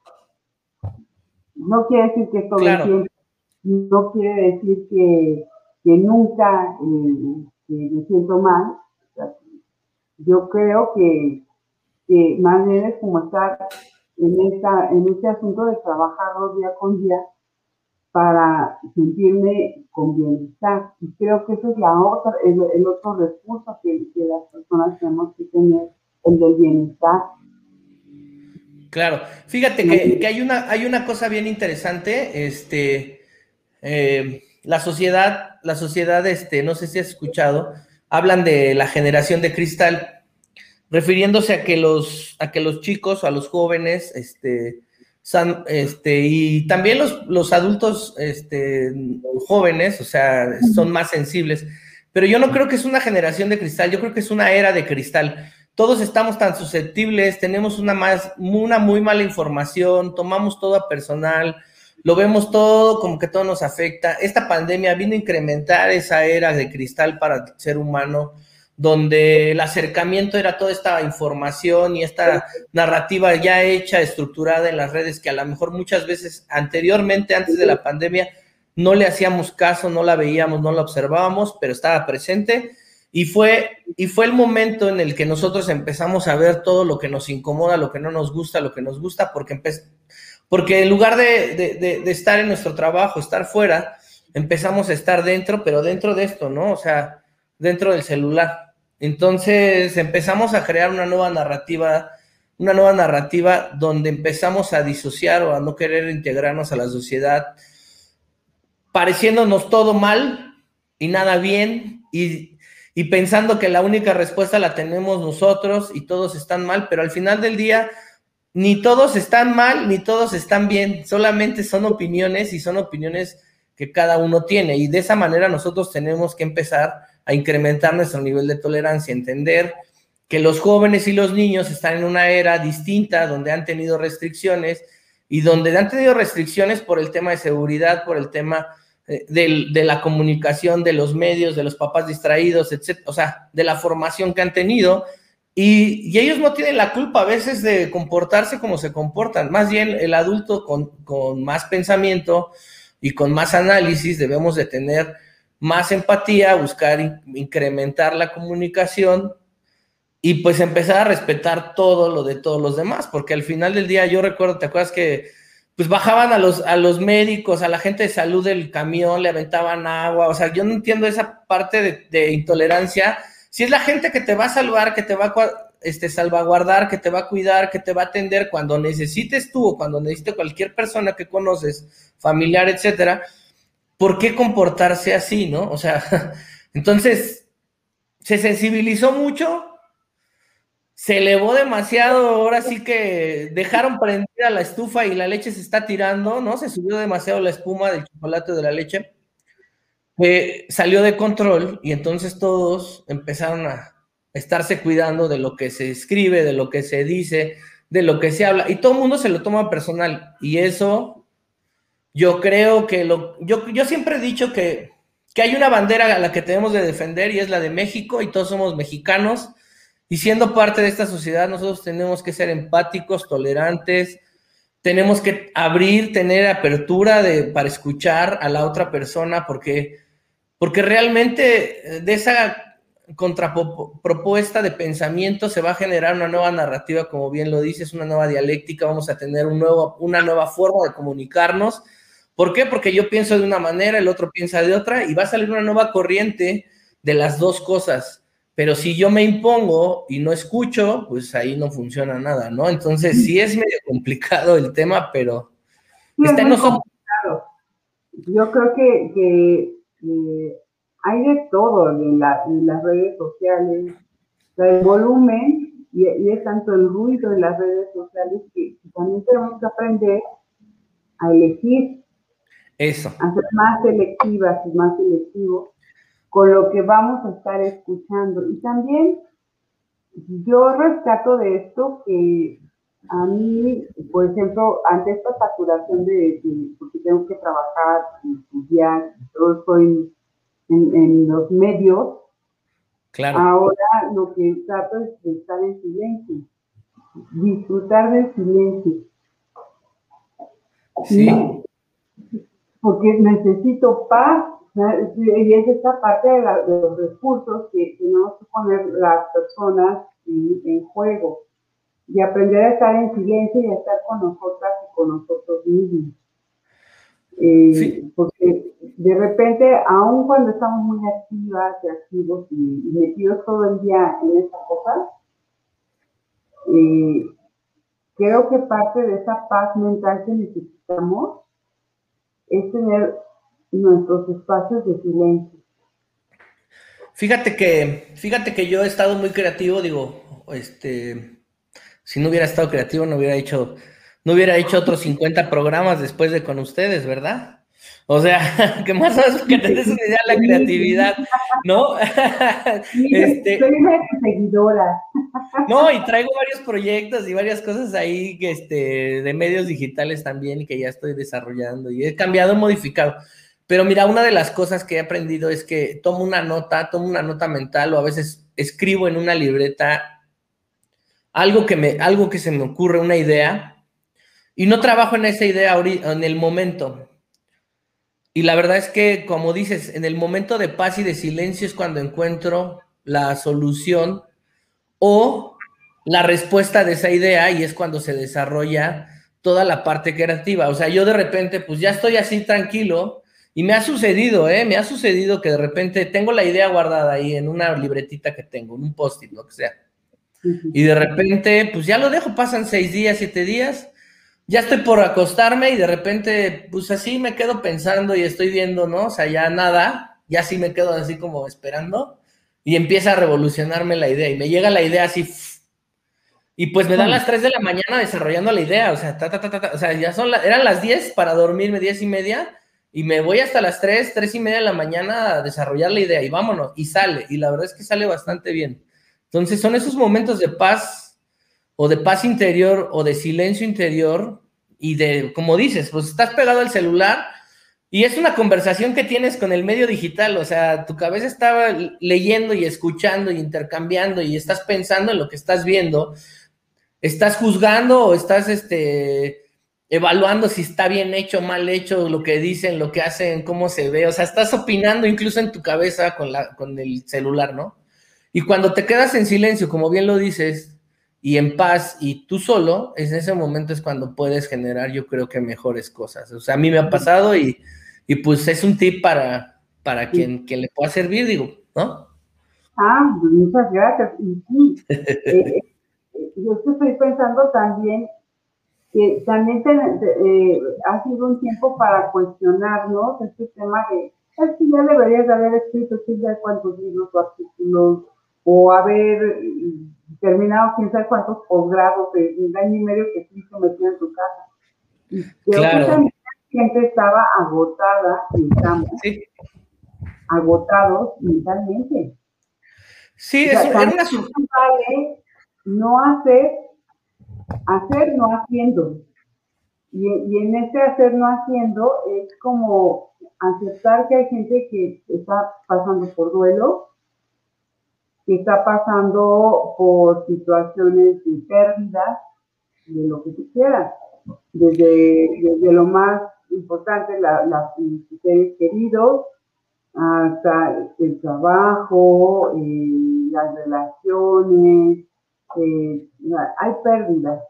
No quiere decir que todo el tiempo, no quiere decir que, que nunca eh, que me siento mal. O sea, yo creo que, que más bien es como estar en, esta, en este asunto de trabajarlo día con día para sentirme con bienestar. Y creo que eso es la otra, el, el otro recurso que, que las personas tenemos que tener, el del bienestar. Claro, fíjate que, que hay, una, hay una cosa bien interesante, este, eh, la sociedad, la sociedad, este, no sé si has escuchado, hablan de la generación de cristal, refiriéndose a que los, a que los chicos, a los jóvenes, este, son, este, y también los, los adultos, este, jóvenes, o sea, son más sensibles, pero yo no creo que es una generación de cristal, yo creo que es una era de cristal. Todos estamos tan susceptibles, tenemos una, más, una muy mala información, tomamos todo a personal, lo vemos todo como que todo nos afecta. Esta pandemia vino a incrementar esa era de cristal para el ser humano, donde el acercamiento era toda esta información y esta narrativa ya hecha, estructurada en las redes, que a lo mejor muchas veces anteriormente, antes de la pandemia, no le hacíamos caso, no la veíamos, no la observábamos, pero estaba presente. Y fue, y fue el momento en el que nosotros empezamos a ver todo lo que nos incomoda, lo que no nos gusta, lo que nos gusta, porque, porque en lugar de, de, de, de estar en nuestro trabajo, estar fuera, empezamos a estar dentro, pero dentro de esto, ¿no? O sea, dentro del celular. Entonces empezamos a crear una nueva narrativa, una nueva narrativa donde empezamos a disociar o a no querer integrarnos a la sociedad, pareciéndonos todo mal y nada bien, y y pensando que la única respuesta la tenemos nosotros y todos están mal, pero al final del día ni todos están mal ni todos están bien, solamente son opiniones y son opiniones que cada uno tiene, y de esa manera nosotros tenemos que empezar a incrementar nuestro nivel de tolerancia, entender que los jóvenes y los niños están en una era distinta donde han tenido restricciones y donde han tenido restricciones por el tema de seguridad, por el tema De, de la comunicación, de los medios, de los papás distraídos, etcétera, o sea, de la formación que han tenido, y, y ellos no tienen la culpa a veces de comportarse como se comportan, más bien el adulto con, con más pensamiento y con más análisis debemos de tener más empatía, buscar in, incrementar la comunicación y pues empezar a respetar todo lo de todos los demás, porque al final del día yo recuerdo, ¿te acuerdas que pues bajaban a los, a los médicos, a la gente de salud del camión, le aventaban agua? O sea, yo no entiendo esa parte de, de intolerancia. Si es la gente que te va a salvar, que te va a este, salvaguardar, que te va a cuidar, que te va a atender cuando necesites tú o cuando necesite cualquier persona que conoces, familiar, etcétera, ¿por qué comportarse así, no? O sea, entonces, se sensibilizó mucho, se elevó demasiado, ahora sí que dejaron prendida la estufa y la leche se está tirando, ¿no? Se subió demasiado la espuma del chocolate de la leche, eh, salió de control y entonces todos empezaron a estarse cuidando de lo que se escribe, de lo que se dice, de lo que se habla, y todo el mundo se lo toma personal, y eso yo creo que lo, yo, yo siempre he dicho que, que hay una bandera a la que tenemos de defender y es la de México, y todos somos mexicanos. Y siendo parte de esta sociedad, nosotros tenemos que ser empáticos, tolerantes, tenemos que abrir, tener apertura de, para escuchar a la otra persona, porque, porque realmente de esa contrapropuesta de pensamiento se va a generar una nueva narrativa, como bien lo dices, una nueva dialéctica, vamos a tener un nuevo, una nueva forma de comunicarnos. ¿Por qué? Porque yo pienso de una manera, el otro piensa de otra, y va a salir una nueva corriente de las dos cosas, pero si yo me impongo y no escucho, pues ahí no funciona nada, ¿no? Entonces sí es medio complicado el tema, pero sí, está es en muy nosotros. complicado. Yo creo que, que eh, hay de todo en, la, en las redes sociales, o sea, el volumen y, y es tanto el ruido en las redes sociales que, que también tenemos que aprender a elegir, Eso. a ser más selectivas y más selectivos con lo que vamos a estar escuchando. Y también yo rescato de esto que a mí, por ejemplo, ante esta saturación de, de porque tengo que trabajar, estudiar, todo estoy en, en los medios, Claro. ahora lo que trato es de estar en silencio, disfrutar del silencio. Sí. Porque necesito paz, y es esta parte de, la, de los recursos que tenemos que poner las personas en, en juego, y aprender a estar en silencio y a estar con nosotras y con nosotros mismos. Eh, Sí. porque de repente, aun cuando estamos muy activas y activos y, y metidos todo el día en esta cosa, eh, creo que parte de esa paz mental que necesitamos es tener nuestros espacios de silencio. Fíjate que, fíjate que yo he estado muy creativo, digo, este, si no hubiera estado creativo no hubiera hecho, no hubiera hecho otros cincuenta programas después de con ustedes, ¿verdad? O sea, que más o menos que te des una idea de la creatividad, ¿no? Sí, Este, soy una seguidora. no, y traigo varios proyectos y varias cosas ahí que este, de medios digitales también y que ya estoy desarrollando y he cambiado, he modificado. Pero mira, una de las cosas que he aprendido es que tomo una nota, tomo una nota mental o a veces escribo en una libreta algo que, me, algo que se me ocurre, una idea, y no trabajo en esa idea ahorita, en el momento. Y la verdad es que, como dices, en el momento de paz y de silencio es cuando encuentro la solución o la respuesta de esa idea y es cuando se desarrolla toda la parte creativa. O sea, yo de repente, pues ya estoy así tranquilo y me ha sucedido, ¿eh? Me ha sucedido que de repente tengo la idea guardada ahí en una libretita que tengo, en un post-it, lo que sea. Y de repente, pues ya lo dejo, pasan seis días, siete días, ya estoy por acostarme y de repente, pues así me quedo pensando y estoy viendo, ¿no? O sea, ya nada, ya sí me quedo así como esperando y empieza a revolucionarme la idea y me llega la idea así y pues me dan las tres de la mañana desarrollando la idea, o sea, ta, ta, ta, ta, o sea, ya son, la, eran las diez para dormirme, diez y media, y me voy hasta las tres, tres y media de la mañana a desarrollar la idea y vámonos, y sale, y la verdad es que sale bastante bien. Entonces son esos momentos de paz, o de paz interior, o de silencio interior, y de, como dices, pues estás pegado al celular, y es una conversación que tienes con el medio digital, o sea, tu cabeza estaba leyendo y escuchando y intercambiando, y estás pensando en lo que estás viendo, estás juzgando o estás este, evaluando si está bien hecho, mal hecho, lo que dicen, lo que hacen, cómo se ve, o sea, estás opinando incluso en tu cabeza con, la, con el celular, ¿no? Y cuando te quedas en silencio, como bien lo dices, y en paz, y tú solo, en ese momento es cuando puedes generar, yo creo que mejores cosas. O sea, a mí me ha pasado y, y pues es un tip para, para quien, quien le pueda servir, digo, ¿no? Ah, muchas gracias. Y sí, eh, yo estoy pensando también que también te, te, eh, ha sido un tiempo para cuestionarnos este tema de, es que ya deberías de haber escrito quién sabe cuántos libros o artículos, o haber terminado quién sabe cuántos posgrados de un año y medio que sí se metió en tu casa. Y creo Claro. que también la gente estaba agotada y estamos sí. agotados mentalmente. Sí, O es, sea, era también una... vale no hacer, hacer no haciendo. Y, y en este hacer no haciendo es como aceptar que hay gente que está pasando por duelo, que está pasando por situaciones de pérdida, de lo que tú quieras, desde, desde lo más importante, la, la, los seres queridos, hasta el trabajo, eh, las relaciones, eh, hay pérdidas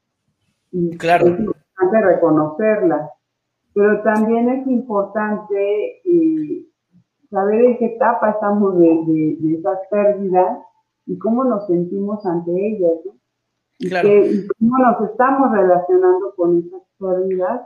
y Claro. es importante reconocerlas, pero también es importante eh, saber en qué etapa estamos de, de, de esas pérdidas y cómo nos sentimos ante ellas, ¿no? Y, Claro. que, y cómo nos estamos relacionando con esas pérdidas.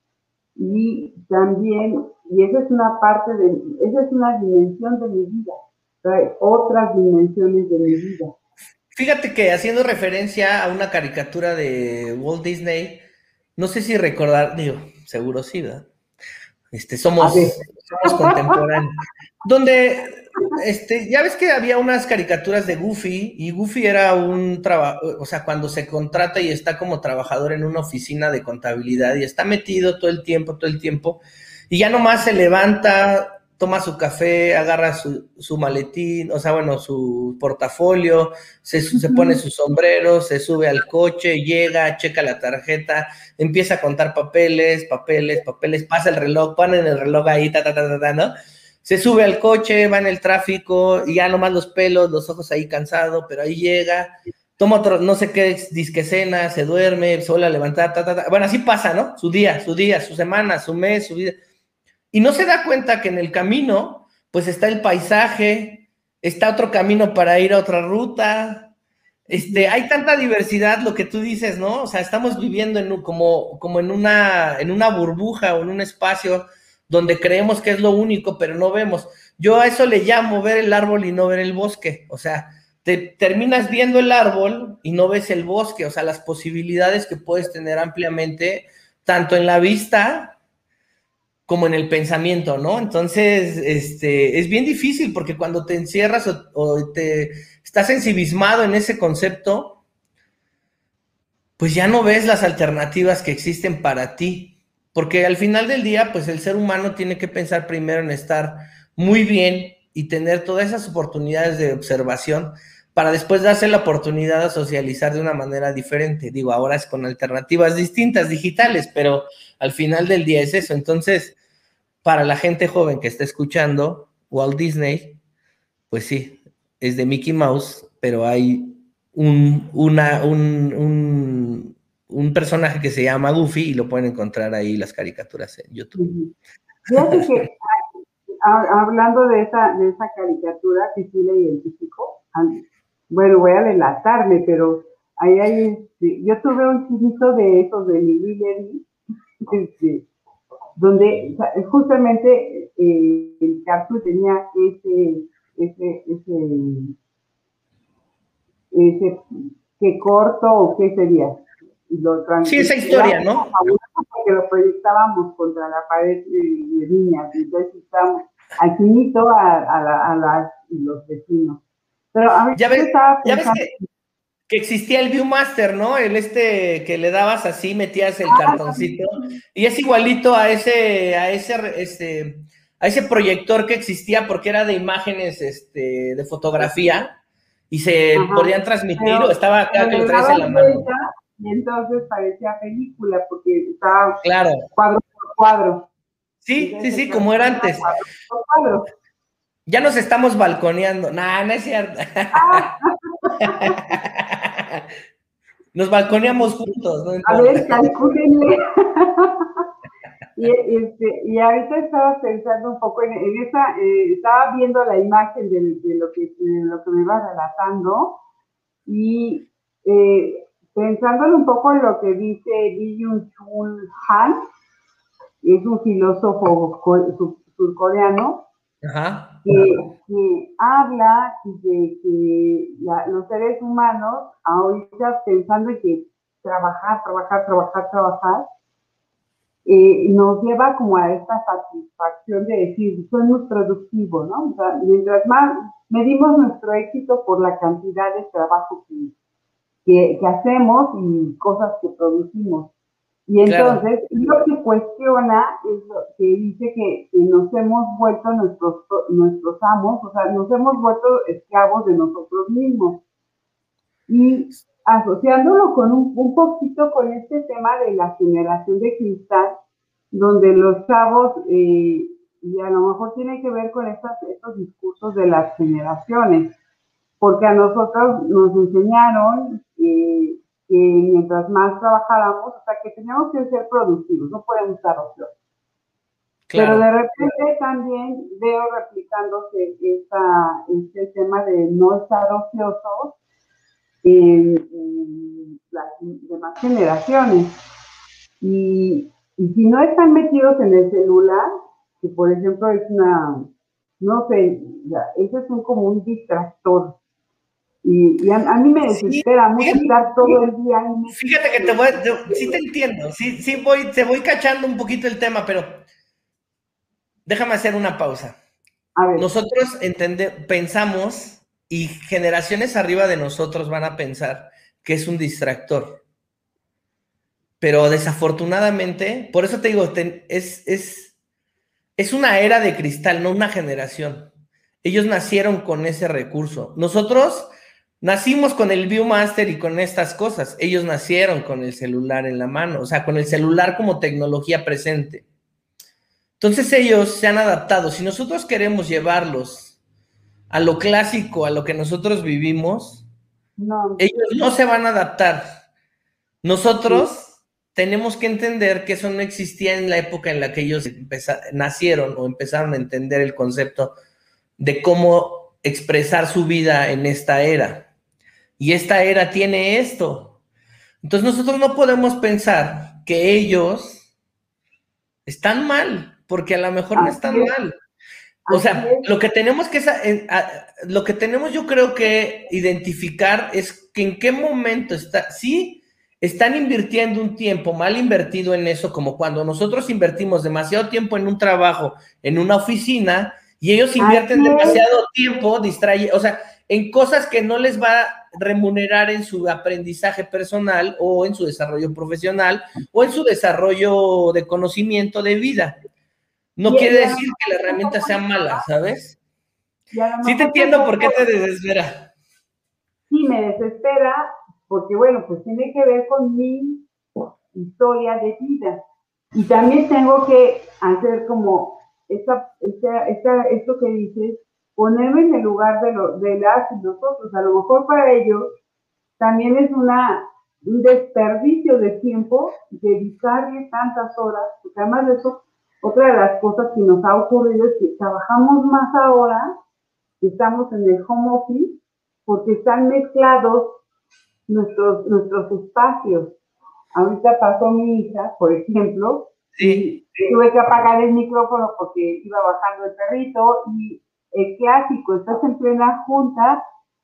Y también, y esa es una parte de, esa es una dimensión de mi vida, hay otras dimensiones de mi vida. Fíjate que haciendo referencia a una caricatura de Walt Disney, no sé si recordar, digo, seguro sí, ¿verdad? Este, somos, somos contemporáneos. Donde, este, ya ves que había unas caricaturas de Goofy, y Goofy era un trabajo, o sea, cuando se contrata y está como trabajador en una oficina de contabilidad y está metido todo el tiempo, todo el tiempo, y ya nomás se levanta, toma su café, agarra su, su maletín, o sea, bueno, su portafolio, se, se pone su sombrero, se sube al coche, llega, checa la tarjeta, empieza a contar papeles, papeles, papeles, pasa el reloj, ponen el reloj ahí, ta, ta, ta, ta, ta, ¿no? Se sube al coche, va en el tráfico, y ya nomás los pelos, los ojos ahí cansado, pero ahí llega, toma otro, no sé qué, disque cena, se duerme, se vuelve a levantar, ta, ta, ta. Bueno, así pasa, ¿no? Su día, su día, su semana, su mes, su vida. Y no se da cuenta que en el camino, pues está el paisaje, está otro camino para ir a otra ruta. Este, hay tanta diversidad, lo que tú dices, ¿no? O sea, estamos viviendo en un, como, como en una, en una burbuja o en un espacio donde creemos que es lo único, pero no vemos. Yo a eso le llamo ver el árbol y no ver el bosque. O sea, te terminas viendo el árbol y no ves el bosque. O sea, las posibilidades que puedes tener ampliamente, tanto en la vista como en el pensamiento, ¿no? Entonces, este, es bien difícil porque cuando te encierras o, o te estás ensimismado en ese concepto, pues ya no ves las alternativas que existen para ti. Porque al final del día, pues el ser humano tiene que pensar primero en estar muy bien y tener todas esas oportunidades de observación para después darse la oportunidad de socializar de una manera diferente. Digo, ahora es con alternativas distintas, digitales, pero al final del día es eso. Entonces, para la gente joven que está escuchando, Walt Disney, pues sí, es de Mickey Mouse, pero hay un, una, un, un, un personaje que se llama Goofy y lo pueden encontrar ahí las caricaturas en YouTube. Uh-huh. Fíjate que hablando de esa, de esa caricatura que sí la identifico, bueno, voy a delatarme, pero ahí hay, yo tuve un chinito de esos de Lili Ledy, este, donde justamente eh, el cartoon tenía ese, ese, ese, ese, qué corto o qué sería. Lo sí, esa historia, ¿no? Porque lo proyectábamos contra la pared de, de niñas, y entonces estábamos al chinito, a, a, la, a las, los vecinos. Pero a mí ya ves, estaba pensando... ya ves que, que existía el Viewmaster, ¿no? El este que le dabas así, metías el ah, cartoncito, y es igualito a ese, a ese, este, a ese proyector que existía porque era de imágenes, este, de fotografía, y se ajá, podían transmitir, pero, o estaba acá que lo traes en la mano. Y entonces parecía película porque estaba claro, cuadro por cuadro. Sí, entonces, sí, sí, como era antes. Cuadro por cuadro. Ya nos estamos balconeando. Nah, no es cierto. Ah. Nos balconeamos juntos, no importa. A ver, calcúlenle. y, este, y ahorita estaba pensando un poco en, en esa, eh, estaba viendo la imagen de, de, lo que, de lo que me iba relatando y eh, pensándole un poco en lo que dice Byung-Chul Han, es un filósofo surcoreano, Ajá. Que, que habla de que la, los seres humanos, ahorita pensando en que trabajar, trabajar, trabajar, trabajar, eh, nos lleva como a esta satisfacción de decir, soy muy productivo, ¿no? O sea, mientras más medimos nuestro éxito por la cantidad de trabajo que, que, que hacemos y cosas que producimos. Y entonces, claro, lo que cuestiona es lo que dice que, que nos hemos vuelto nuestros, nuestros amos, o sea, nos hemos vuelto esclavos de nosotros mismos. Y asociándolo con un, un poquito con este tema de la generación de cristal, donde los chavos, eh, y a lo mejor tiene que ver con estas, estos discursos de las generaciones, porque a nosotros nos enseñaron eh, que mientras más trabajáramos, o sea, que teníamos que ser productivos, no podemos estar ociosos. Pero de repente también veo replicándose esta, este tema de no estar ociosos en, en las demás generaciones. Y, y si no están metidos en el celular, que por ejemplo es una, no sé, ya, ese es un, como un distractor. Y, y a, a, mí me desespera sí, mucho fíjate, estar todo el día ahí. Fíjate que te voy, te, sí te entiendo, sí, sí voy, te voy cachando un poquito el tema, pero déjame hacer una pausa. A ver. Nosotros entende, pensamos, y generaciones arriba de nosotros van a pensar que es un distractor. Pero desafortunadamente, por eso te digo, te, es, es, es una era de cristal, no una generación. Ellos nacieron con ese recurso. Nosotros nacimos con el Viewmaster y con estas cosas. Ellos nacieron con el celular en la mano, o sea, con el celular como tecnología presente. Entonces ellos se han adaptado. Si nosotros queremos llevarlos a lo clásico, a lo que nosotros vivimos, no. Ellos no se van a adaptar. Nosotros sí. tenemos que entender que eso no existía en la época en la que ellos nacieron o empezaron a entender el concepto de cómo expresar su vida en esta era. Y esta era tiene esto. Entonces nosotros no podemos pensar que ellos están mal, porque a lo mejor no están mal. O sea, lo que tenemos que, lo que tenemos yo creo que identificar es que en qué momento está, sí, están invirtiendo un tiempo mal invertido en eso, como cuando nosotros invertimos demasiado tiempo en un trabajo, en una oficina, y ellos invierten demasiado tiempo, distrae, o sea, en cosas que no les va a remunerar en su aprendizaje personal o en su desarrollo profesional o en su desarrollo de conocimiento de vida. No y quiere decir que la herramienta sea mala, ¿sabes? Sí te entiendo por qué te desespera. Sí, me desespera porque, bueno, pues tiene que ver con mi historia de vida. Y también tengo que hacer como esta, esta, esta, esto que dices, ponerme en el lugar de, lo, de las y nosotros. A lo mejor para ellos también es una, un desperdicio de tiempo dedicarle tantas horas, porque además de eso, otra de las cosas que nos ha ocurrido es que trabajamos más ahora, que estamos en el home office, porque están mezclados nuestros, nuestros espacios. Ahorita pasó mi hija, por ejemplo, sí, y tuve que apagar el micrófono porque iba bajando el perrito, y el clásico, estás en plena junta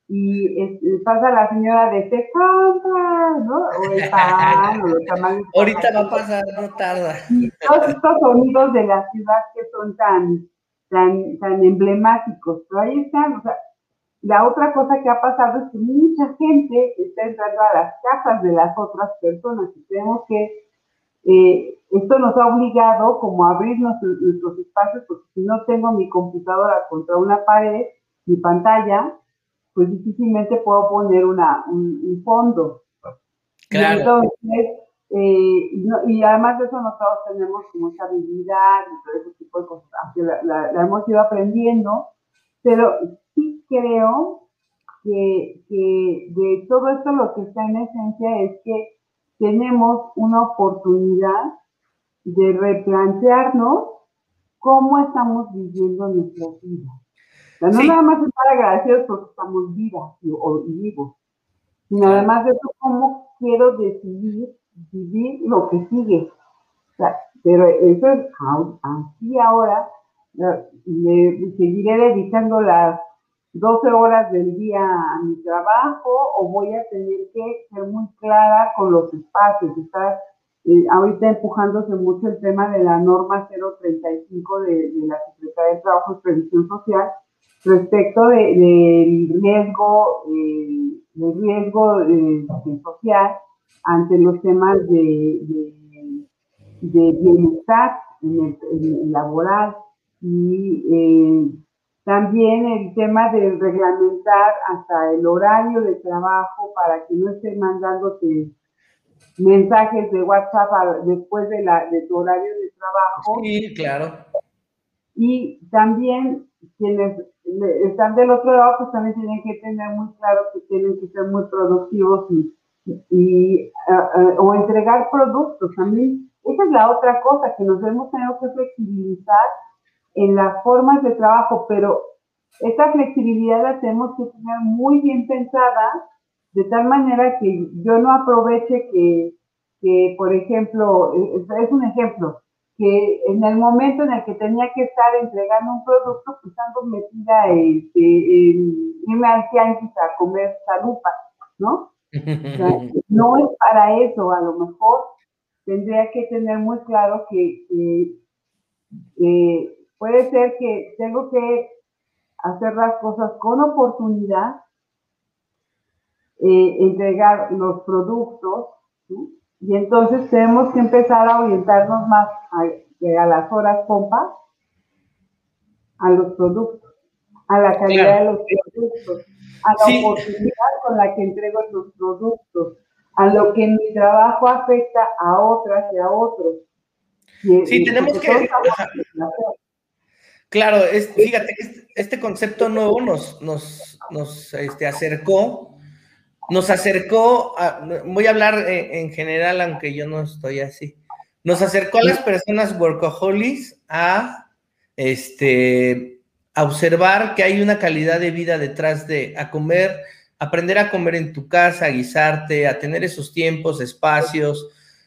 y es, pasa la señora de te compras, ¿no? O el pan, o los tamales. Ahorita va a pasar, no tarda. Y todos estos sonidos de la ciudad que son tan, tan, tan emblemáticos, pero ahí están, o sea, la otra cosa que ha pasado es que mucha gente está entrando a las casas de las otras personas y creemos que eh, esto nos ha obligado como a abrir nuestros, nuestros espacios, porque si no tengo mi computadora contra una pared, mi pantalla, pues difícilmente puedo poner una, un, un fondo. Claro. Y entonces, eh, y, no, y además de eso nosotros tenemos como esa habilidad y todo ese tipo de cosas, la, la, la hemos ido aprendiendo, pero sí creo que, que de todo esto lo que está en esencia es que tenemos una oportunidad de replantearnos cómo estamos viviendo nuestra vida. O sea, no sí. nada más estar agradecidos porque estamos vivas o vivos, sino claro. además de eso, cómo quiero decidir vivir lo que sigue. O sea, pero eso es así ahora, le seguiré dedicando las doce horas del día a mi trabajo, o voy a tener que ser muy clara con los espacios. Está eh, ahorita empujándose mucho el tema de la norma cero treinta y cinco de, de la Secretaría de Trabajo y Previsión Social respecto del de, de riesgo, eh, de riesgo eh, social ante los temas de, de, de bienestar en el, en el laboral y eh, también el tema de reglamentar hasta el horario de trabajo para que no estén mandándote mensajes de WhatsApp a, después de, la, de tu horario de trabajo. Sí, claro. Y también quienes están del otro lado, pues también tienen que tener muy claro que tienen que ser muy productivos y, y uh, uh, o entregar productos. A mí esa es la otra cosa, que nos hemos tenido que flexibilizar en las formas de trabajo, pero esta flexibilidad la tenemos que tener muy bien pensada, de tal manera que yo no aproveche que, que por ejemplo, es un ejemplo, que en el momento en el que tenía que estar entregando un producto, pues ando metida este, en irme al tianguis a comer chalupa, ¿no? O sea, no es para eso, a lo mejor tendría que tener muy claro que, que, que puede ser que tengo que hacer las cosas con oportunidad, eh, entregar los productos, ¿sí? Y entonces tenemos que empezar a orientarnos más a, a las horas pompa, a los productos, a la calidad Claro. de los productos, a la Sí. oportunidad con la que entrego los productos, a lo que mi trabajo afecta a otras y a otros. Y, Sí, y tenemos porque todos que, estamos. claro, es, fíjate, este, este concepto nuevo nos, nos, nos este, acercó, nos acercó, a, voy a hablar en, en general, aunque yo no estoy así, nos acercó a las personas workaholics a, este, a observar que hay una calidad de vida detrás de, a comer, aprender a comer en tu casa, a guisarte, a tener esos tiempos, espacios,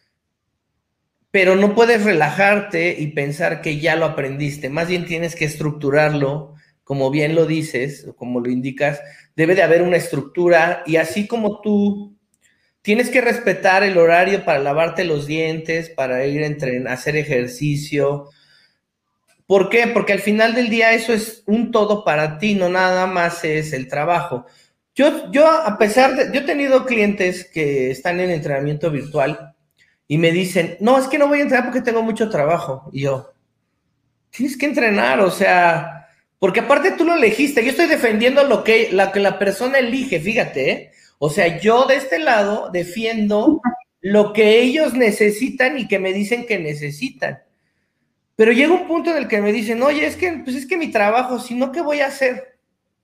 pero no puedes relajarte y pensar que ya lo aprendiste, más bien tienes que estructurarlo, como bien lo dices, o como lo indicas, debe de haber una estructura y así como tú tienes que respetar el horario para lavarte los dientes, para ir a entrenar, hacer ejercicio. ¿Por qué? Porque al final del día eso es un todo para ti, no nada más es el trabajo. Yo, yo a pesar de, yo he tenido clientes que están en entrenamiento virtual y me dicen, no, es que no voy a entrenar porque tengo mucho trabajo. Y yo, tienes que entrenar, o sea, porque aparte tú lo elegiste, yo estoy defendiendo lo que la, que la persona elige, fíjate, ¿eh? O sea, yo de este lado defiendo lo que ellos necesitan y que me dicen que necesitan. Pero llega un punto en el que me dicen, oye, es que, pues es que mi trabajo, si no, ¿qué voy a hacer?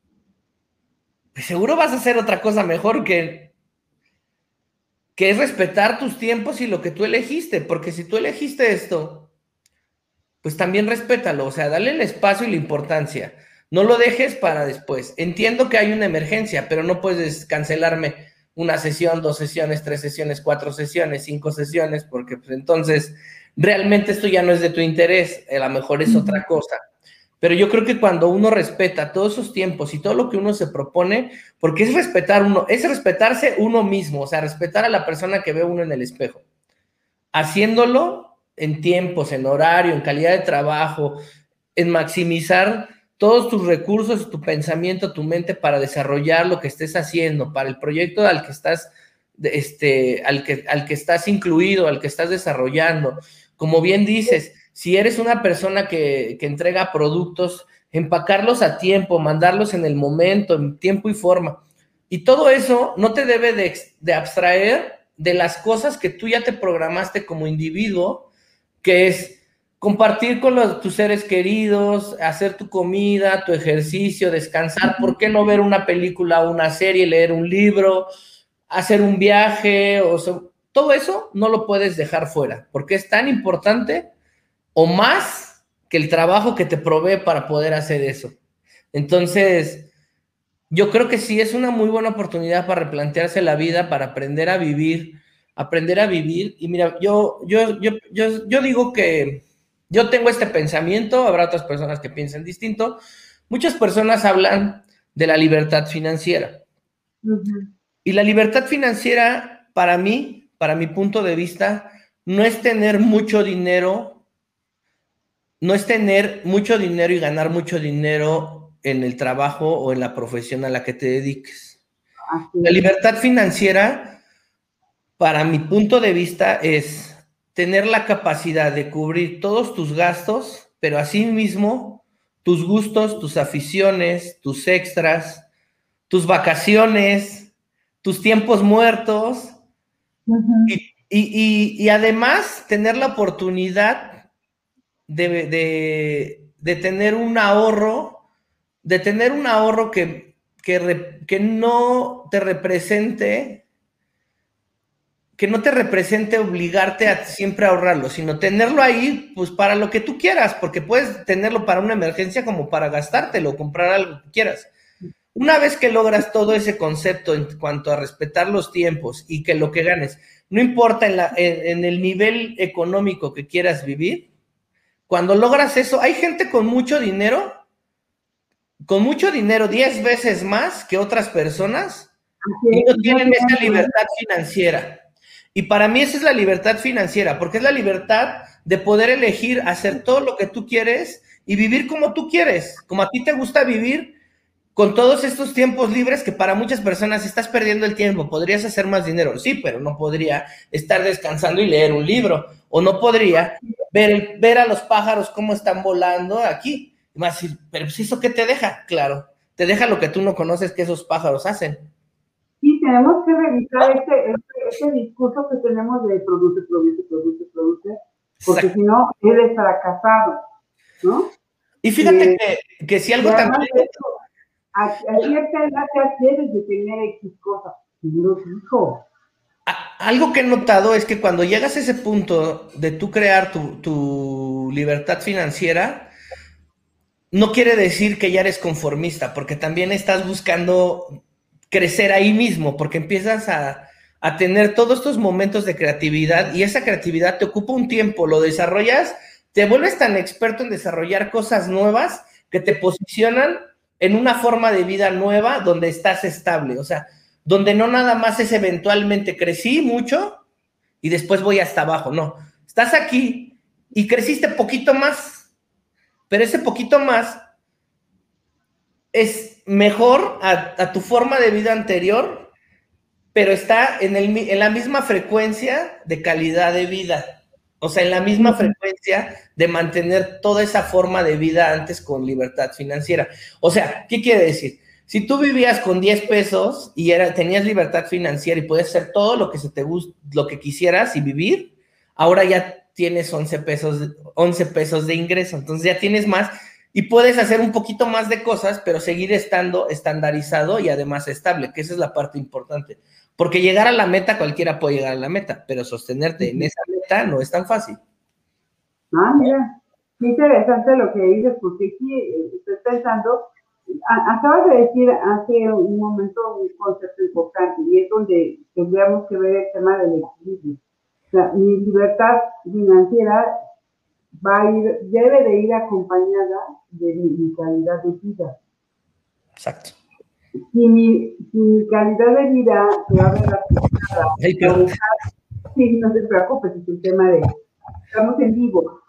Pues seguro vas a hacer otra cosa mejor que, que es respetar tus tiempos y lo que tú elegiste, porque si tú elegiste esto, pues también respétalo, o sea, dale el espacio y la importancia. No lo dejes para después. Entiendo que hay una emergencia, pero no puedes cancelarme una sesión, dos sesiones, tres sesiones, cuatro sesiones, cinco sesiones, porque pues entonces realmente esto ya no es de tu interés, a lo mejor es otra cosa. Pero yo creo que cuando uno respeta todos esos tiempos y todo lo que uno se propone, porque es respetar uno, es respetarse uno mismo, o sea, respetar a la persona que ve uno en el espejo, haciéndolo en tiempos, en horario, en calidad de trabajo, en maximizar todos tus recursos, tu pensamiento, tu mente para desarrollar lo que estés haciendo, para el proyecto al que estás, este, al que, al que estás incluido, al que estás desarrollando. Como bien dices, si eres una persona que, que entrega productos, empacarlos a tiempo, mandarlos en el momento, en tiempo y forma. Y todo eso no te debe de, de abstraer de las cosas que tú ya te programaste como individuo, que es compartir con los, tus seres queridos, hacer tu comida, tu ejercicio, descansar, ¿por qué no ver una película, una serie, leer un libro, hacer un viaje? O sea, todo eso no lo puedes dejar fuera, porque es tan importante o más que el trabajo que te provee para poder hacer eso. Entonces, yo creo que sí es una muy buena oportunidad para replantearse la vida, para aprender a vivir, aprender a vivir. Y mira, yo, yo, yo, yo, yo digo que yo tengo este pensamiento, habrá otras personas que piensen distinto. Muchas personas hablan de la libertad financiera. Uh-huh. Y la libertad financiera, para mí, para mi punto de vista, no es tener mucho dinero, no es tener mucho dinero y ganar mucho dinero en el trabajo o en la profesión a la que te dediques. La libertad financiera, para mi punto de vista, es tener la capacidad de cubrir todos tus gastos, pero asimismo tus gustos, tus aficiones, tus extras, tus vacaciones, tus tiempos muertos, uh-huh. y, y, y, y además tener la oportunidad de, de, de tener un ahorro, de tener un ahorro que, que, re, que no te represente, que no te represente obligarte a siempre ahorrarlo, sino tenerlo ahí, pues para lo que tú quieras, porque puedes tenerlo para una emergencia como para gastártelo, comprar algo que quieras. Una vez que logras todo ese concepto en cuanto a respetar los tiempos y que lo que ganes, no importa en, la, en, en el nivel económico que quieras vivir, cuando logras eso, hay gente con mucho dinero, con mucho dinero, diez veces más que otras personas, y no tienen esa libertad financiera. Y para mí esa es la libertad financiera, porque es la libertad de poder elegir hacer todo lo que tú quieres y vivir como tú quieres, como a ti te gusta vivir, con todos estos tiempos libres que para muchas personas estás perdiendo el tiempo. Podrías hacer más dinero, sí, pero no podría estar descansando y leer un libro, o no podría ver, ver a los pájaros cómo están volando aquí. Y vas a decir, pero pues ¿eso qué te deja? Claro, te deja lo que tú no conoces que esos pájaros hacen. Sí, tenemos que revisar este, este, este discurso que tenemos de produce, produce, produce, produce, porque Exacto. Si no, eres fracasado, ¿no? Y fíjate eh, que, que si algo también... Eso, a, a cierta edad ya quieres de tener X cosas, los hijos. Algo que he notado es que cuando llegas a ese punto de tú crear tu, tu libertad financiera, no quiere decir que ya eres conformista, porque también estás buscando crecer ahí mismo, porque empiezas a, a tener todos estos momentos de creatividad y esa creatividad te ocupa un tiempo, lo desarrollas, te vuelves tan experto en desarrollar cosas nuevas que te posicionan en una forma de vida nueva donde estás estable, o sea, donde no nada más es eventualmente crecí mucho y después voy hasta abajo, no, estás aquí y creciste poquito más, pero ese poquito más es mejor a, a tu forma de vida anterior, pero está en, el, en la misma frecuencia de calidad de vida, o sea, en la misma frecuencia de mantener toda esa forma de vida antes con libertad financiera. O sea, ¿qué quiere decir? Si tú vivías con diez pesos y era, tenías libertad financiera y podías hacer todo lo que se te guste, lo que quisieras y vivir, ahora ya tienes once pesos, once pesos de ingreso, entonces ya tienes más y puedes hacer un poquito más de cosas, pero seguir estando estandarizado y además estable, que esa es la parte importante. Porque llegar a la meta, cualquiera puede llegar a la meta, pero sostenerte uh-huh. en esa meta no es tan fácil. Ah, mira, qué interesante lo que dices, porque aquí eh, estoy pensando, a, acabas de decir hace un momento un concepto importante, y es donde tendríamos que ver el tema del equilibrio. O sea, mi libertad financiera va a ir, debe de ir acompañada de mi, mi calidad de vida. Exacto. Si mi, si mi calidad de vida se va a ver afectada, hey, pero... sí, no te preocupes, es el tema de, estamos en vivo,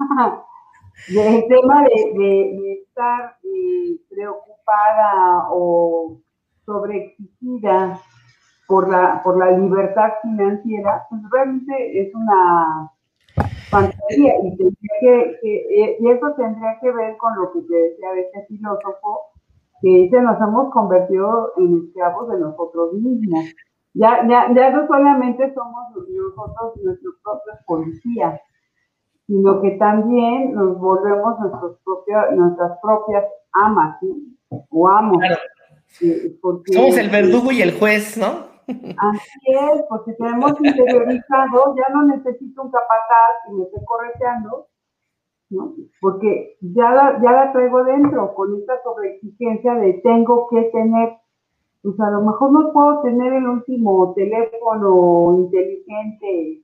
el tema de, de, de estar eh, preocupada o sobreexigida por la, por la libertad financiera, pues realmente es una fantasía y, tendría que, que, y eso tendría que ver con lo que te decía de este filósofo, que dice, nos hemos convertido en esclavos de nosotros mismos. Ya, ya, ya no solamente somos nosotros nuestros propios policías, sino que también nos volvemos nuestros propios, nuestras propias amas, ¿sí? O amos. Claro. Eh, porque, somos el verdugo y el juez, ¿no? Así es, porque tenemos interiorizado, ya no necesito un capataz que me esté correteando, ¿no? Porque ya la, ya la traigo dentro, con esta sobreexigencia de tengo que tener, pues a lo mejor no puedo tener el último teléfono inteligente,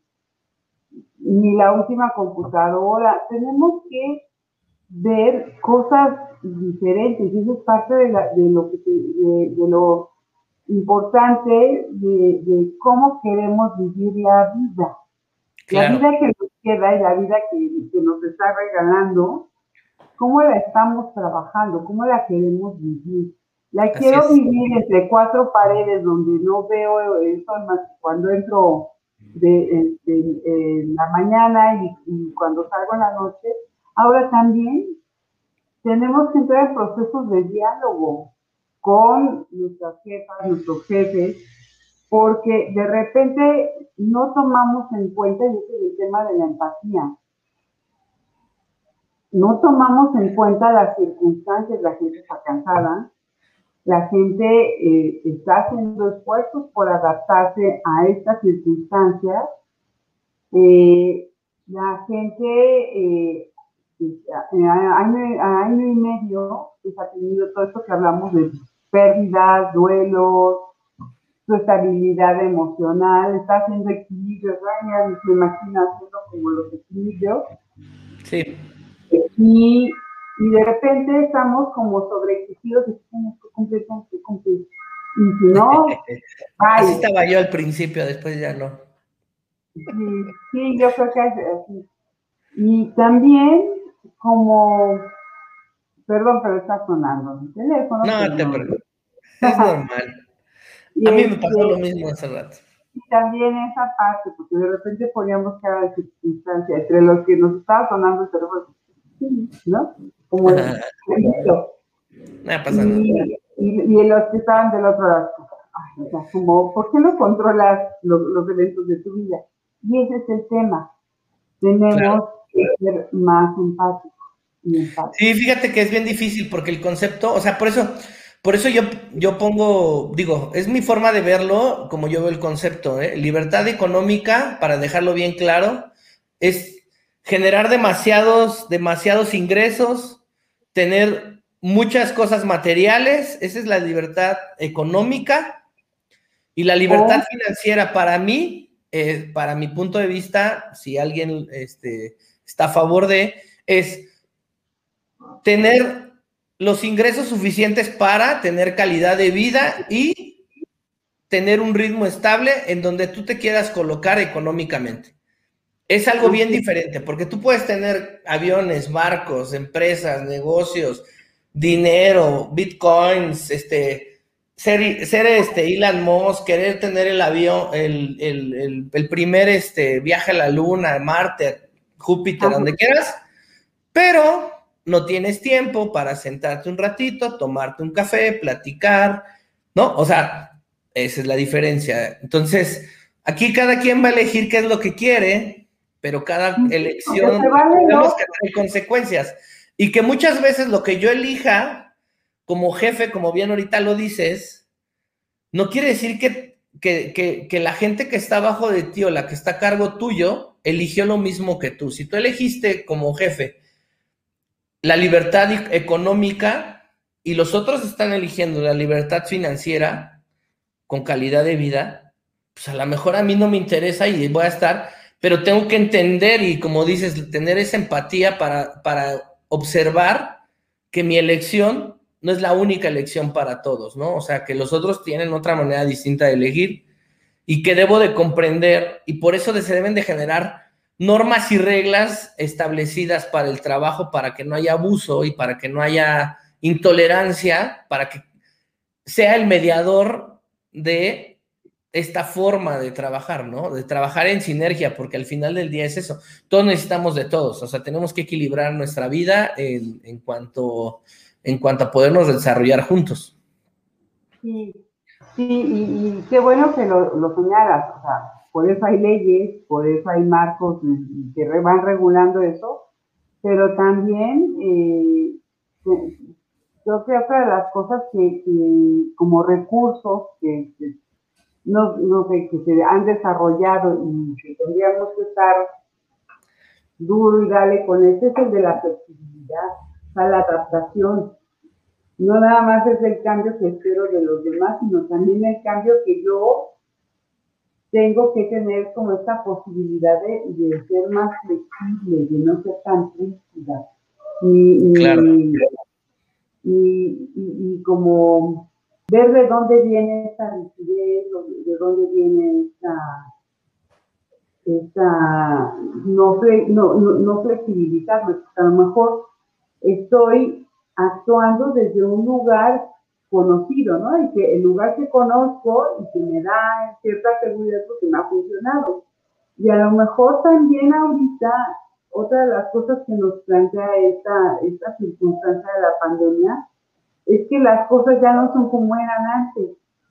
ni la última computadora, tenemos que ver cosas diferentes, y eso es parte de, la, de, lo, que, de, de lo importante de, de cómo queremos vivir la vida. Claro. La vida que nos queda y la vida que, que nos está regalando, ¿cómo la estamos trabajando? ¿Cómo la queremos vivir? La Así quiero es. vivir entre cuatro paredes donde no veo el sol más cuando entro de, de, de, de la mañana y, y cuando salgo en la noche. Ahora también tenemos que entrar en procesos de diálogo con nuestras jefas, nuestros jefes, porque de repente no tomamos en cuenta, y ese es el tema de la empatía, no tomamos en cuenta las circunstancias, la gente está cansada, la gente eh, está haciendo esfuerzos por adaptarse a estas circunstancias Eh, la gente, eh, a año, a año y medio, pues ha tenido todo esto que hablamos de pérdidas, duelos, su estabilidad emocional, está haciendo equilibrios, ¿no? Me imagino haciendo como los equilibrios. Sí. Y, y de repente estamos como sobreexigidos y tenemos que cumplir, tenemos que cumplir. Y si no, así estaba yo al principio, después ya no. Sí, sí, yo creo que es así. Y también como, perdón, pero está sonando mi teléfono. No te preocupes, es normal. A mí me pasó lo mismo hace rato. Y también esa parte, porque de repente poníamos cada circunstancia entre los que nos estaba sonando el teléfono, ¿no? Como el grito. No pasa nada. Y, y, y los que estaban del otro lado, ay, o sea, como, ¿por qué no controlas lo, los eventos de tu vida? Y ese es el tema. Tenemos claro. que ser más empáticos. Sí, fíjate que es bien difícil porque el concepto, o sea, por eso, por eso yo, yo pongo, digo, es mi forma de verlo, como yo veo el concepto, ¿eh? Libertad económica, para dejarlo bien claro, es generar demasiados, demasiados ingresos, tener muchas cosas materiales, esa es la libertad económica, y la libertad oh. financiera para mí, eh, para mi punto de vista, si alguien este, está a favor de, es tener los ingresos suficientes para tener calidad de vida y tener un ritmo estable en donde tú te quieras colocar económicamente. Es algo bien diferente, porque tú puedes tener aviones, barcos, empresas, negocios, dinero, bitcoins, este, ser, ser este Elon Musk, querer tener el avión, el, el, el, el primer este, viaje a la Luna, Marte, Júpiter, donde quieras, pero no tienes tiempo para sentarte un ratito, tomarte un café, platicar, ¿no? O sea, esa es la diferencia. Entonces, aquí cada quien va a elegir qué es lo que quiere, pero cada elección tenemos que tener consecuencias. Y que muchas veces lo que yo elija como jefe, como bien ahorita lo dices, no quiere decir que, que, que, que la gente que está abajo de ti o la que está a cargo tuyo eligió lo mismo que tú. Si tú elegiste como jefe la libertad económica y los otros están eligiendo la libertad financiera con calidad de vida, pues a lo mejor a mí no me interesa y voy a estar, pero tengo que entender y, como dices, tener esa empatía para, para observar que mi elección no es la única elección para todos, ¿no? O sea, que los otros tienen otra manera distinta de elegir y que debo de comprender, y por eso se deben de generar normas y reglas establecidas para el trabajo, para que no haya abuso y para que no haya intolerancia, para que sea el mediador de esta forma de trabajar, ¿no? De trabajar en sinergia, porque al final del día es eso. Todos necesitamos de todos, o sea, tenemos que equilibrar nuestra vida en, en, cuanto, en cuanto a podernos desarrollar juntos. Sí, sí, y, y qué bueno que lo, lo señalas, o sea, por eso hay leyes, por eso hay marcos que van regulando eso, pero también eh, creo que otra de las cosas que, que como recursos que, que no, no sé, que se han desarrollado y que tendríamos que estar duro y dale con este es el de la flexibilidad, o sea, la adaptación. No nada más es el cambio que espero de los demás, sino también el cambio que yo tengo que tener como esta posibilidad de, de ser más flexible, de no ser tan rígida. Y, claro. y, y, y, y como ver de dónde viene esta rigidez, de dónde viene esta, esta no, no, no, no flexibilizarme, porque a lo mejor estoy actuando desde un lugar conocido, ¿no? Y que el lugar que conozco y que me da cierta seguridad porque me ha funcionado. Y a lo mejor también ahorita, otra de las cosas que nos plantea esta, esta circunstancia de la pandemia es que las cosas ya no son como eran antes,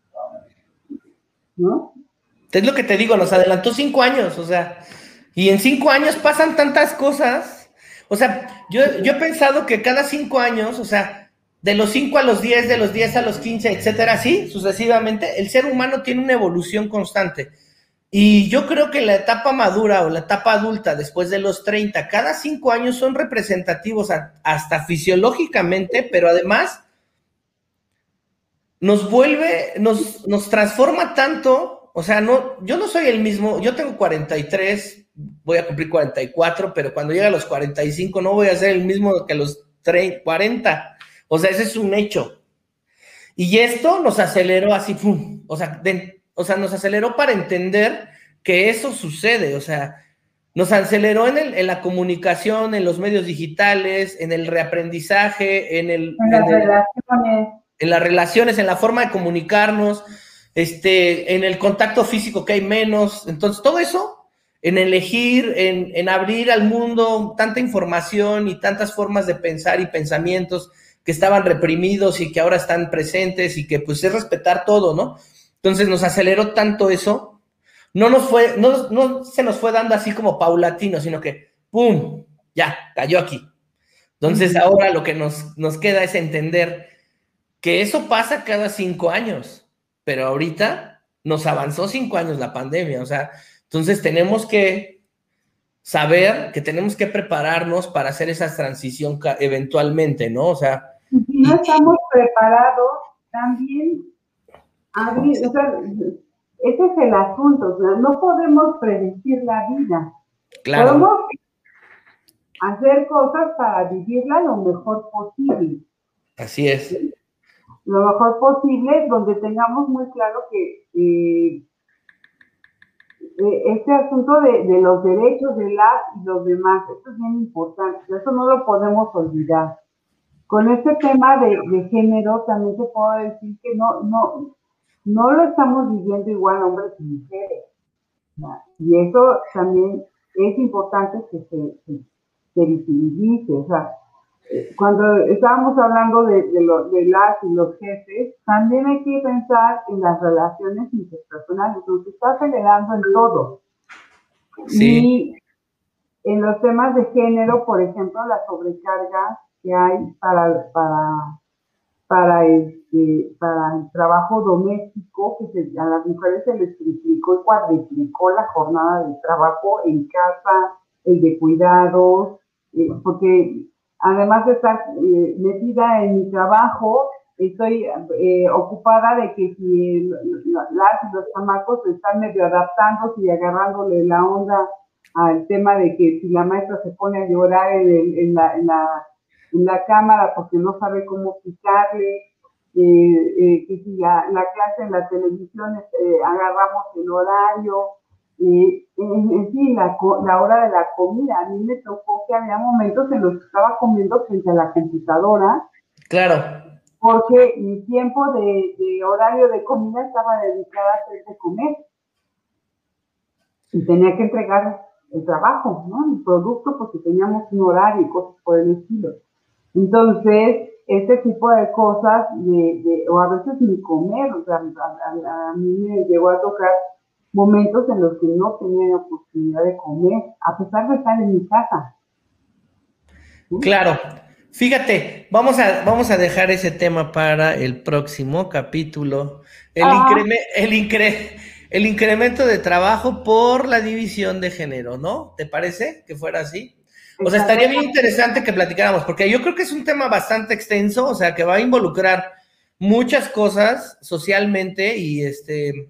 ¿no? Es lo que te digo, nos adelantó cinco años, o sea, y en cinco años pasan tantas cosas. O sea, yo, yo he pensado que cada cinco años, o sea, de los cinco a los diez, de los diez a los quince, etcétera, así, sucesivamente, el ser humano tiene una evolución constante. Y yo creo que la etapa madura o la etapa adulta después de los treinta, cada cinco años son representativos a, hasta fisiológicamente, pero además nos vuelve, nos, nos transforma tanto, o sea, no, yo no soy el mismo, yo tengo cuarenta y tres, voy a cumplir cuarenta y cuatro, pero cuando llegue a los cuarenta y cinco no voy a ser el mismo que a los cuarenta, o sea, ese es un hecho. Y esto nos aceleró así, ¡pum! O sea, de, o sea, nos aceleró para entender que eso sucede, o sea, nos aceleró en, el, en la comunicación, en los medios digitales, en el reaprendizaje, en el... En en las el, relaciones. En las relaciones, en la forma de comunicarnos, este, en el contacto físico que hay menos. Entonces, todo eso, en elegir, en, en abrir al mundo tanta información y tantas formas de pensar y pensamientos que estaban reprimidos y que ahora están presentes y que pues es respetar todo, ¿no? Entonces nos aceleró tanto eso, no nos fue, no, no se nos fue dando así como paulatino, sino que ¡pum! Ya, cayó aquí. Entonces uh-huh. Ahora lo que nos, nos queda es entender que eso pasa cada cinco años, pero ahorita nos avanzó cinco años la pandemia, o sea, entonces tenemos que saber que tenemos que prepararnos para hacer esa transición eventualmente, ¿no? O sea... Y si no y, estamos preparados, también abrir, o sea, ese es el asunto, o sea, no podemos predecir la vida. Claro. Podemos hacer cosas para vivirla lo mejor posible. Así es. ¿Sí? Lo mejor posible, donde tengamos muy claro que eh, este asunto de, de los derechos de las y los demás, esto es bien importante, eso no lo podemos olvidar. Con este tema de, de género también te puedo decir que no, no, no lo estamos viviendo igual hombres y mujeres. ¿No? Y eso también es importante que se, se, se visibilice. O sea, cuando estábamos hablando de, de, lo, de las y los jefes, también hay que pensar en las relaciones interpersonales, lo que está acelerando en todo. Sí. Y en los temas de género, por ejemplo, la sobrecarga que hay para, para, para, este, para el trabajo doméstico, que se, a las mujeres se les triplicó y cuadriplicó la jornada de trabajo en casa, el de cuidados, eh, porque además de estar eh, metida en mi trabajo, estoy eh, ocupada de que si el, las y los chamacos están medio adaptándose y agarrándole la onda al tema de que si la maestra se pone a llorar en, el, en, la, en, la, en la cámara porque no sabe cómo picarle, eh, eh, que si la, la clase en la televisión eh, agarramos el horario, eh, en, en fin, la, la hora de la comida. A mí me tocó que había momentos en los que estaba comiendo frente a la computadora. Claro. Porque mi tiempo de, de horario de comida estaba dedicada a hacer de comer. Y tenía que entregar el trabajo, ¿no? El producto, porque teníamos un horario y cosas por el estilo. Entonces, este tipo de cosas, de, de, o a veces ni comer, o sea, a, a, a mí me llegó a tocar momentos en los que no tenía oportunidad de comer, a pesar de estar en mi casa. ¿Sí? Claro. Fíjate, vamos a, vamos a dejar ese tema para el próximo capítulo. El, ah. increme, el, incre, el incremento de trabajo por la división de género, ¿no? ¿Te parece que fuera así? O sea, estaría bien interesante que platicáramos, porque yo creo que es un tema bastante extenso, o sea, que va a involucrar muchas cosas socialmente y este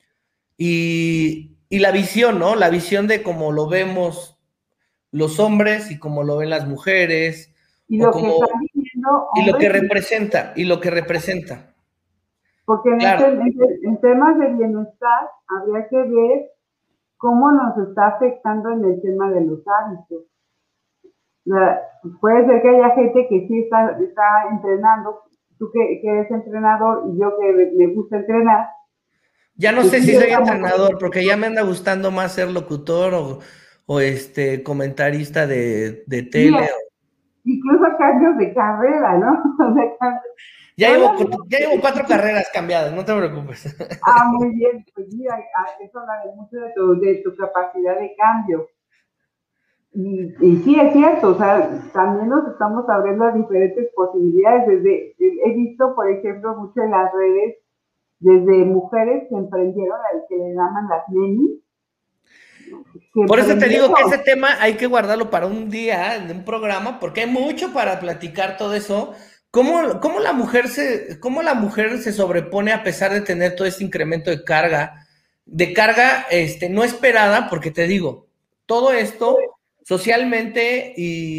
y, y la visión, ¿no? La visión de cómo lo vemos los hombres y cómo lo ven las mujeres. Y lo, como, que están viviendo y lo que representa, y lo que representa. Porque en, claro. este, en, en temas de bienestar habría que ver cómo nos está afectando en el tema de los hábitos. La, puede ser que haya gente que sí está, está entrenando, tú que, que eres entrenador y yo que me gusta entrenar. Ya no sé si soy entrenador, porque ya me anda gustando más ser locutor o, o este comentarista de, de tele. Sí, incluso cambios de carrera, ¿no? O sea, ya, llevo, ya llevo cuatro carreras cambiadas, no te preocupes. Ah, muy bien, pues mira, eso habla de mucho de tu, de tu capacidad de cambio. Y, y sí, es cierto, o sea, también nos estamos abriendo a diferentes posibilidades. Desde, he visto, por ejemplo, mucho en las redes, desde mujeres que emprendieron, al que le llaman las nenis, Por eso te digo que ese tema hay que guardarlo para un día, de un programa, porque hay mucho para platicar todo eso. ¿Cómo, cómo la mujer se, cómo la mujer se sobrepone a pesar de tener todo este incremento de carga, de carga este, no esperada? Porque te digo, todo esto socialmente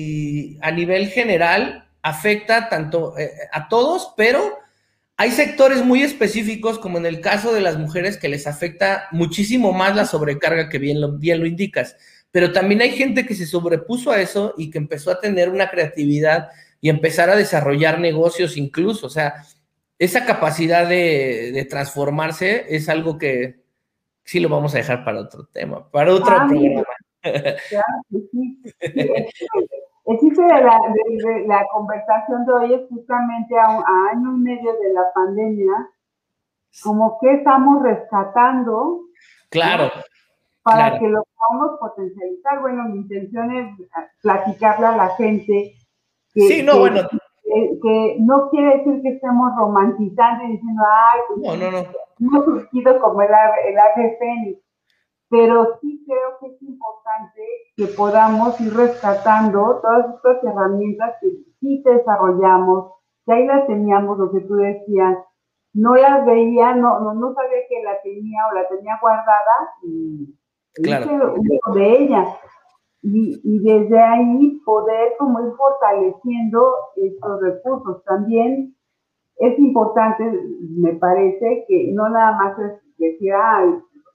y a nivel general afecta tanto eh, a todos, pero hay sectores muy específicos, como en el caso de las mujeres, que les afecta muchísimo más la sobrecarga, que bien lo, bien lo indicas. Pero también hay gente que se sobrepuso a eso y que empezó a tener una creatividad y empezar a desarrollar negocios incluso. O sea, esa capacidad de, de transformarse es algo que sí lo vamos a dejar para otro tema, para otro ah, programa. Claro, sí, sí. Sí, el chiste de la, de, de la conversación de hoy es justamente a, a año y medio de la pandemia, como que estamos rescatando, claro, ¿no? Para claro. que lo podamos potencializar. Bueno, mi intención es platicarle a la gente que, sí, no, que, bueno. que, que no quiere decir que estemos romantizando y diciendo, ay, pues no, no, no. hemos surgido como el ave, el ave fénix. Pero sí creo que es importante que podamos ir rescatando todas estas herramientas que sí desarrollamos, que ahí las teníamos, lo que tú decías, no las veía, no, no, no sabía que la tenía o la tenía guardada y claro. hice uso de ella. Y, y desde ahí poder como ir fortaleciendo estos recursos. También es importante, me parece, que no nada más es decir, ay,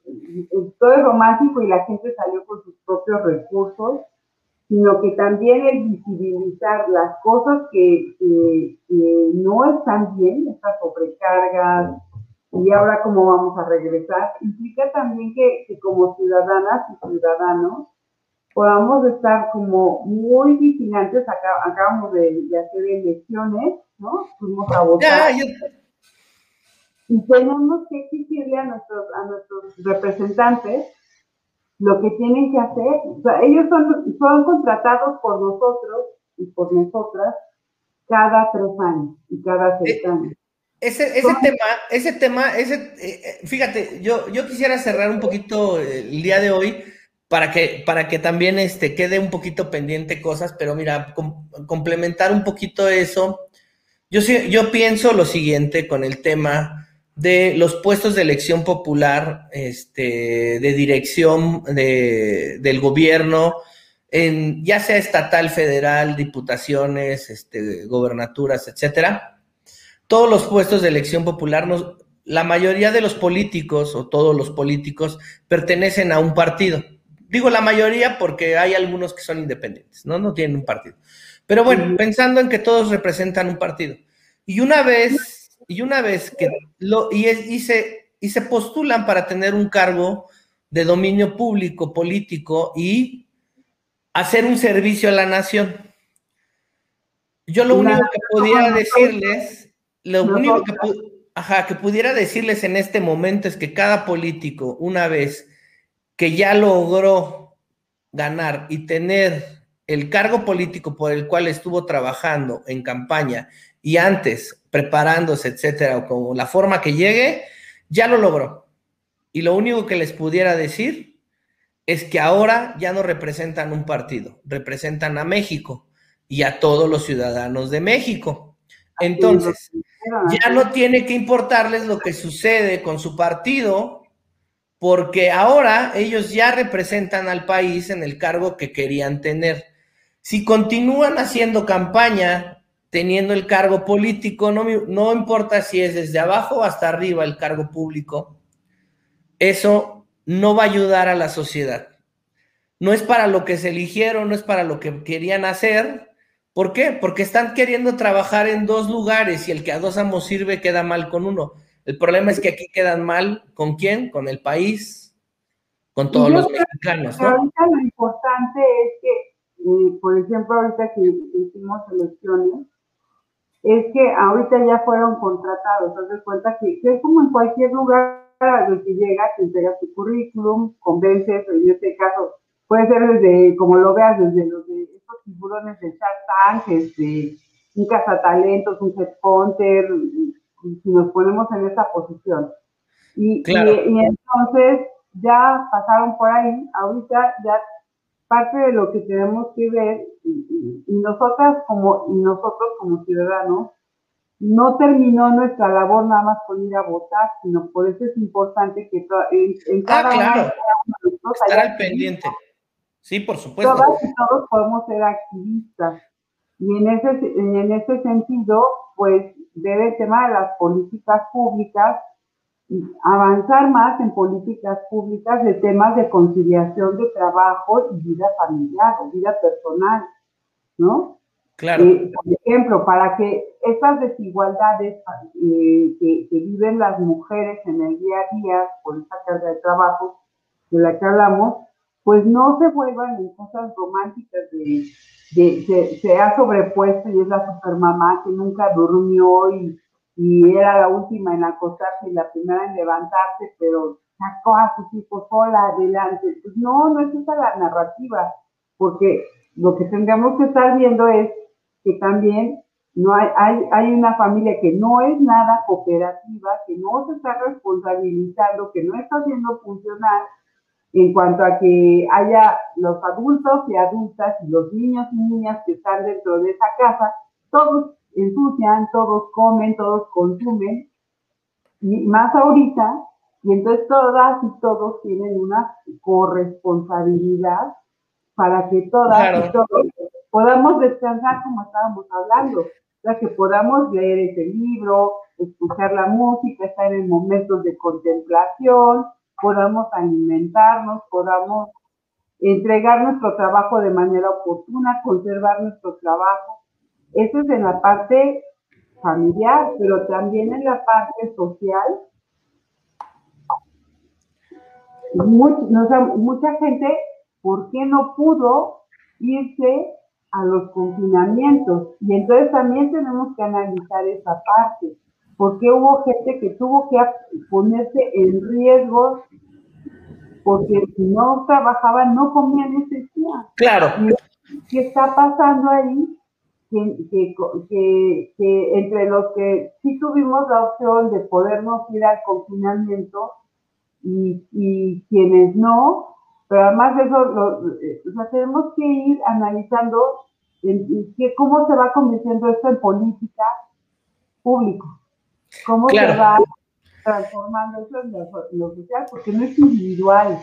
todo es romántico y la gente salió con sus propios recursos, sino que también el visibilizar las cosas que, que, que no están bien, estas sobrecargas, y ahora cómo vamos a regresar, implica también que, que como ciudadanas y ciudadanos podamos estar como muy vigilantes. Acá, acabamos de, de hacer elecciones, ¿no? Fuimos a votar. Ya, yo... Y tenemos que exigirle a nuestros, a nuestros representantes lo que tienen que hacer. O sea, ellos son, son contratados por nosotros y por nosotras cada tres años y cada seis eh, años. Ese, ese tema, ese tema, ese, eh, fíjate, yo, yo quisiera cerrar un poquito el día de hoy para que, para que también este, quede un poquito pendiente cosas, pero mira, com, complementar un poquito eso. Yo, yo pienso lo siguiente con el tema de los puestos de elección popular, este, de dirección de, del gobierno, en, ya sea estatal, federal, diputaciones, este, gobernaturas, etcétera. Todos los puestos de elección popular, nos, la mayoría de los políticos, o todos los políticos, pertenecen a un partido. Digo la mayoría porque hay algunos que son independientes, ¿no? No tienen un partido. Pero bueno, pensando en que todos representan un partido. Y una vez, y una vez que lo, y, es, y, se, y se postulan para tener un cargo de dominio público, político, y hacer un servicio a la nación. Yo lo único que pudiera decirles, lo único que, ajá, que pudiera decirles en este momento es que cada político, una vez que ya logró ganar y tener el cargo político por el cual estuvo trabajando en campaña y antes preparándose, etcétera, o con la forma que llegue, ya lo logró. Y lo único que les pudiera decir es que ahora ya no representan un partido, representan a México y a todos los ciudadanos de México. Entonces, ya no tiene que importarles lo que sucede con su partido, porque ahora ellos ya representan al país en el cargo que querían tener. Si continúan haciendo campaña, teniendo el cargo político, no, no importa si es desde abajo hasta arriba el cargo público, eso no va a ayudar a la sociedad. No es para lo que se eligieron, no es para lo que querían hacer. ¿Por qué? Porque están queriendo trabajar en dos lugares y el que a dos amos sirve queda mal con uno. El problema es que aquí quedan mal, ¿con quién? Con el país, con todos los mexicanos, ¿no? Ahorita lo importante es que, eh, por ejemplo, ahorita que hicimos elecciones, es que ahorita ya fueron contratados. Haz de cuenta que, que es como en cualquier lugar al que llegas, te entregas tu currículum, convences, en este caso, puede ser desde, como lo veas, desde los de estos tiburones de Shark Tank, este, un cazatalentos, un headhunter, si nos ponemos en esa posición. Y, claro. y, y entonces ya pasaron por ahí, ahorita ya parte de lo que tenemos que ver, y, y, y nosotras como, y nosotros como ciudadanos, no terminó nuestra labor nada más con ir a votar, sino por eso es importante que to, en, en ah, cada claro. uno de nosotros estar haya al pendiente. Sí, por supuesto. Todas y todos podemos ser activistas. Y en ese, en ese sentido, pues, ver el tema de las políticas públicas, avanzar más en políticas públicas de temas de conciliación de trabajo y vida familiar o vida personal, ¿no? Claro. Eh, por ejemplo, para que estas desigualdades eh, que, que viven las mujeres en el día a día por esta carga de trabajo de la que hablamos, pues no se vuelvan en cosas románticas de, de, de se ha sobrepuesto y es la supermamá que nunca durmió y, y era la última en acostarse y la primera en levantarse, pero sacó a sus hijos sola adelante. Pues no, no es esa la narrativa, porque lo que tendríamos que estar viendo es que también no hay, hay, hay una familia que no es nada cooperativa, que no se está responsabilizando, que no está haciendo funcionar en cuanto a que haya los adultos y adultas y los niños y niñas que están dentro de esa casa, todos ensucian, todos comen, todos consumen, y más ahorita, y entonces todas y todos tienen una corresponsabilidad para que todas claro. y todos podamos descansar como estábamos hablando, o sea, que podamos leer ese libro, escuchar la música, estar en momentos de contemplación, podamos alimentarnos, podamos entregar nuestro trabajo de manera oportuna, conservar nuestro trabajo. Eso es en la parte familiar, pero también en la parte social. Much, o sea, mucha gente, ¿por qué no pudo irse a los confinamientos? Y entonces también tenemos que analizar esa parte. ¿Por qué hubo gente que tuvo que ponerse en riesgo? Porque si no trabajaban, no comían ese día. Claro. ¿Y qué está pasando ahí? Que, que, que, que entre los que sí tuvimos la opción de podernos ir al confinamiento y, y quienes no, pero además de eso, lo, o sea, tenemos que ir analizando en, en que, cómo se va convirtiendo esto en política pública, cómo claro. se va transformando eso en lo, lo social, porque no es individual.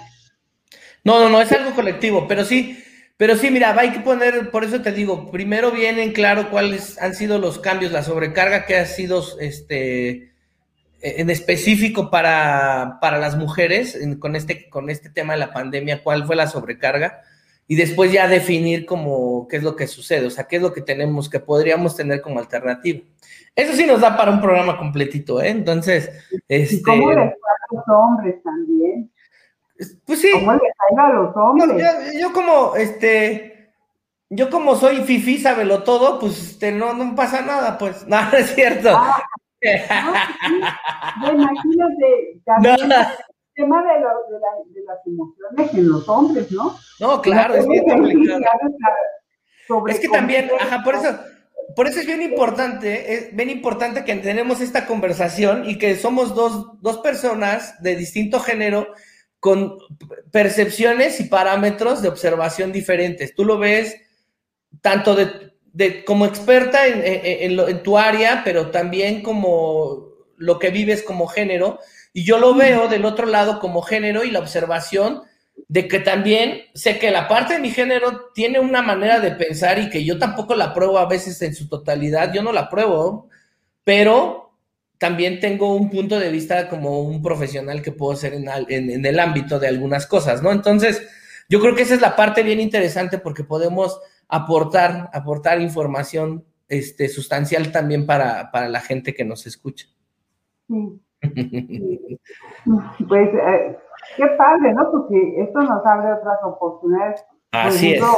No, no, no, es algo colectivo, pero sí, pero sí, mira, hay que poner, por eso te digo, primero vienen claro cuáles han sido los cambios, la sobrecarga que ha sido, este, en específico para, para las mujeres, en, con, este, con este tema de la pandemia, cuál fue la sobrecarga, y después ya definir como qué es lo que sucede, o sea, qué es lo que tenemos, que podríamos tener como alternativa. Eso sí nos da para un programa completito, ¿eh? Entonces, este... ¿Y cómo les va a los hombres también? Pues sí. ¿Cómo les va a los hombres? Yo, yo como, este... Yo como soy fifí, sábelo todo, pues este, no, no pasa nada, pues, no, no es cierto. Ah, no, sí. Imagínate, también no. El tema de, lo, de, la, de las emociones en los hombres, ¿no? No, claro, es bien complicado. Es que también, ajá, por eso, por eso es bien importante, es bien importante que tenemos esta conversación y que somos dos, dos personas de distinto género con percepciones y parámetros de observación diferentes. Tú lo ves tanto de, de como experta en, en, en, lo, en tu área, pero también como lo que vives como género, y yo lo veo del otro lado como género y la observación de que también sé que la parte de mi género tiene una manera de pensar y que yo tampoco la pruebo a veces en su totalidad, yo no la pruebo, pero también tengo un punto de vista como un profesional que puedo ser en, en, en el ámbito de algunas cosas, ¿no? Entonces, yo creo que esa es la parte bien interesante porque podemos aportar, aportar información este, sustancial también para, para la gente que nos escucha. Sí. Sí. Pues eh, qué padre, ¿no? Porque esto nos abre otras oportunidades. Así ejemplo,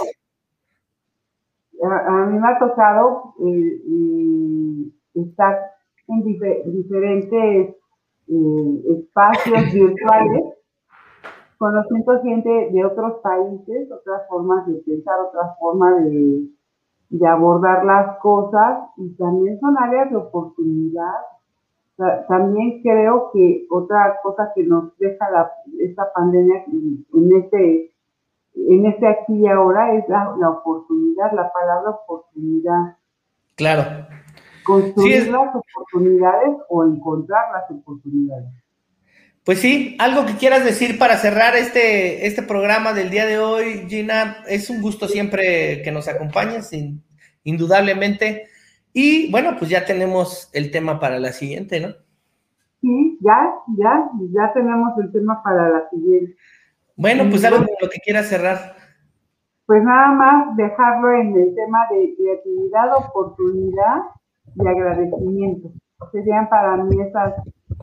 es. A, a mí me ha tocado eh, eh, estar en difer diferentes eh, espacios virtuales conociendo gente de otros países, otras formas de pensar, otras formas de, de abordar las cosas, y también son áreas de oportunidad. O También creo que otra cosa que nos deja la, esta pandemia en este, en este aquí y ahora es la, la oportunidad, la palabra oportunidad. Claro. Construir sí es... las oportunidades o encontrar las oportunidades. Pues sí, algo que quieras decir para cerrar este, este programa del día de hoy, Gina. Es un gusto siempre que nos acompañes, sin, indudablemente. Y bueno, pues ya tenemos el tema para la siguiente, ¿no? Sí, ya, ya, ya tenemos el tema para la siguiente. Bueno, pues algo con lo que quieras cerrar. Pues nada más dejarlo en el tema de creatividad, oportunidad y agradecimiento. Serían para mí esas,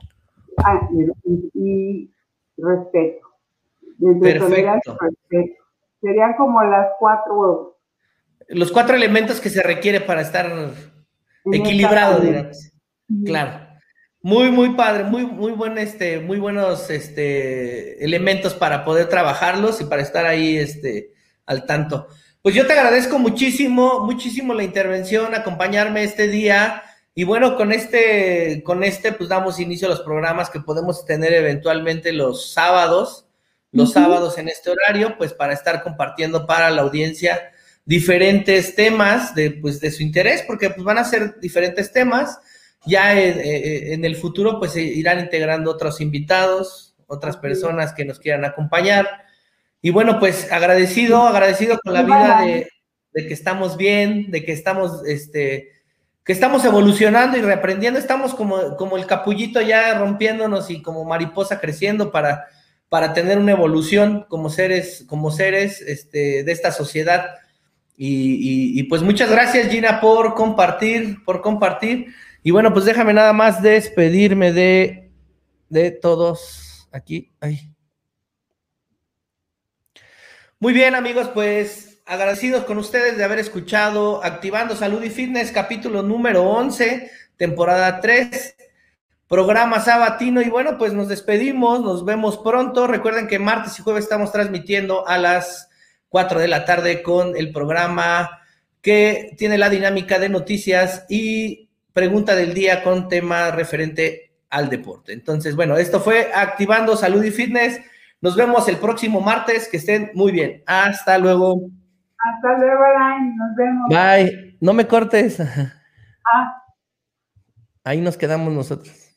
ah, y, y respeto. Desde tolerancia y respeto. Serían como las cuatro. Los cuatro elementos que se requiere para estar equilibrado, digamos. Sí. Claro. Muy, muy padre, muy, muy buen, este, muy buenos, este, elementos para poder trabajarlos y para estar ahí, este, al tanto. Pues yo te agradezco muchísimo, muchísimo la intervención, acompañarme este día. Y bueno, con este, con este, pues damos inicio a los programas que podemos tener eventualmente los sábados, los uh-huh. sábados en este horario, pues para estar compartiendo para la audiencia diferentes temas de, pues, de su interés, porque pues van a ser diferentes temas. Ya en, en el futuro, pues se irán integrando otros invitados, otras personas que nos quieran acompañar. Y bueno, pues agradecido, agradecido con la vida de, de que estamos bien, de que estamos, este, que estamos evolucionando y reaprendiendo. Estamos como, como el capullito ya rompiéndonos y como mariposa creciendo para, para tener una evolución como seres, como seres este, de esta sociedad. Y, y, y pues muchas gracias, Gina, por compartir, por compartir. Y bueno, pues déjame nada más despedirme de, de todos aquí. Ay. Muy bien, amigos, pues agradecidos con ustedes de haber escuchado Activando Salud y Fitness, capítulo número once, temporada tres, programa sabatino. Y bueno, pues nos despedimos, nos vemos pronto. Recuerden que martes y jueves estamos transmitiendo a las cuatro de la tarde con el programa que tiene la dinámica de noticias y pregunta del día con tema referente al deporte. Entonces, bueno, esto fue Activando Salud y Fitness. Nos vemos el próximo martes. Que estén muy bien. Hasta luego. Hasta luego, Alain. Nos vemos. Bye. No me cortes. Ah. Ahí nos quedamos nosotros.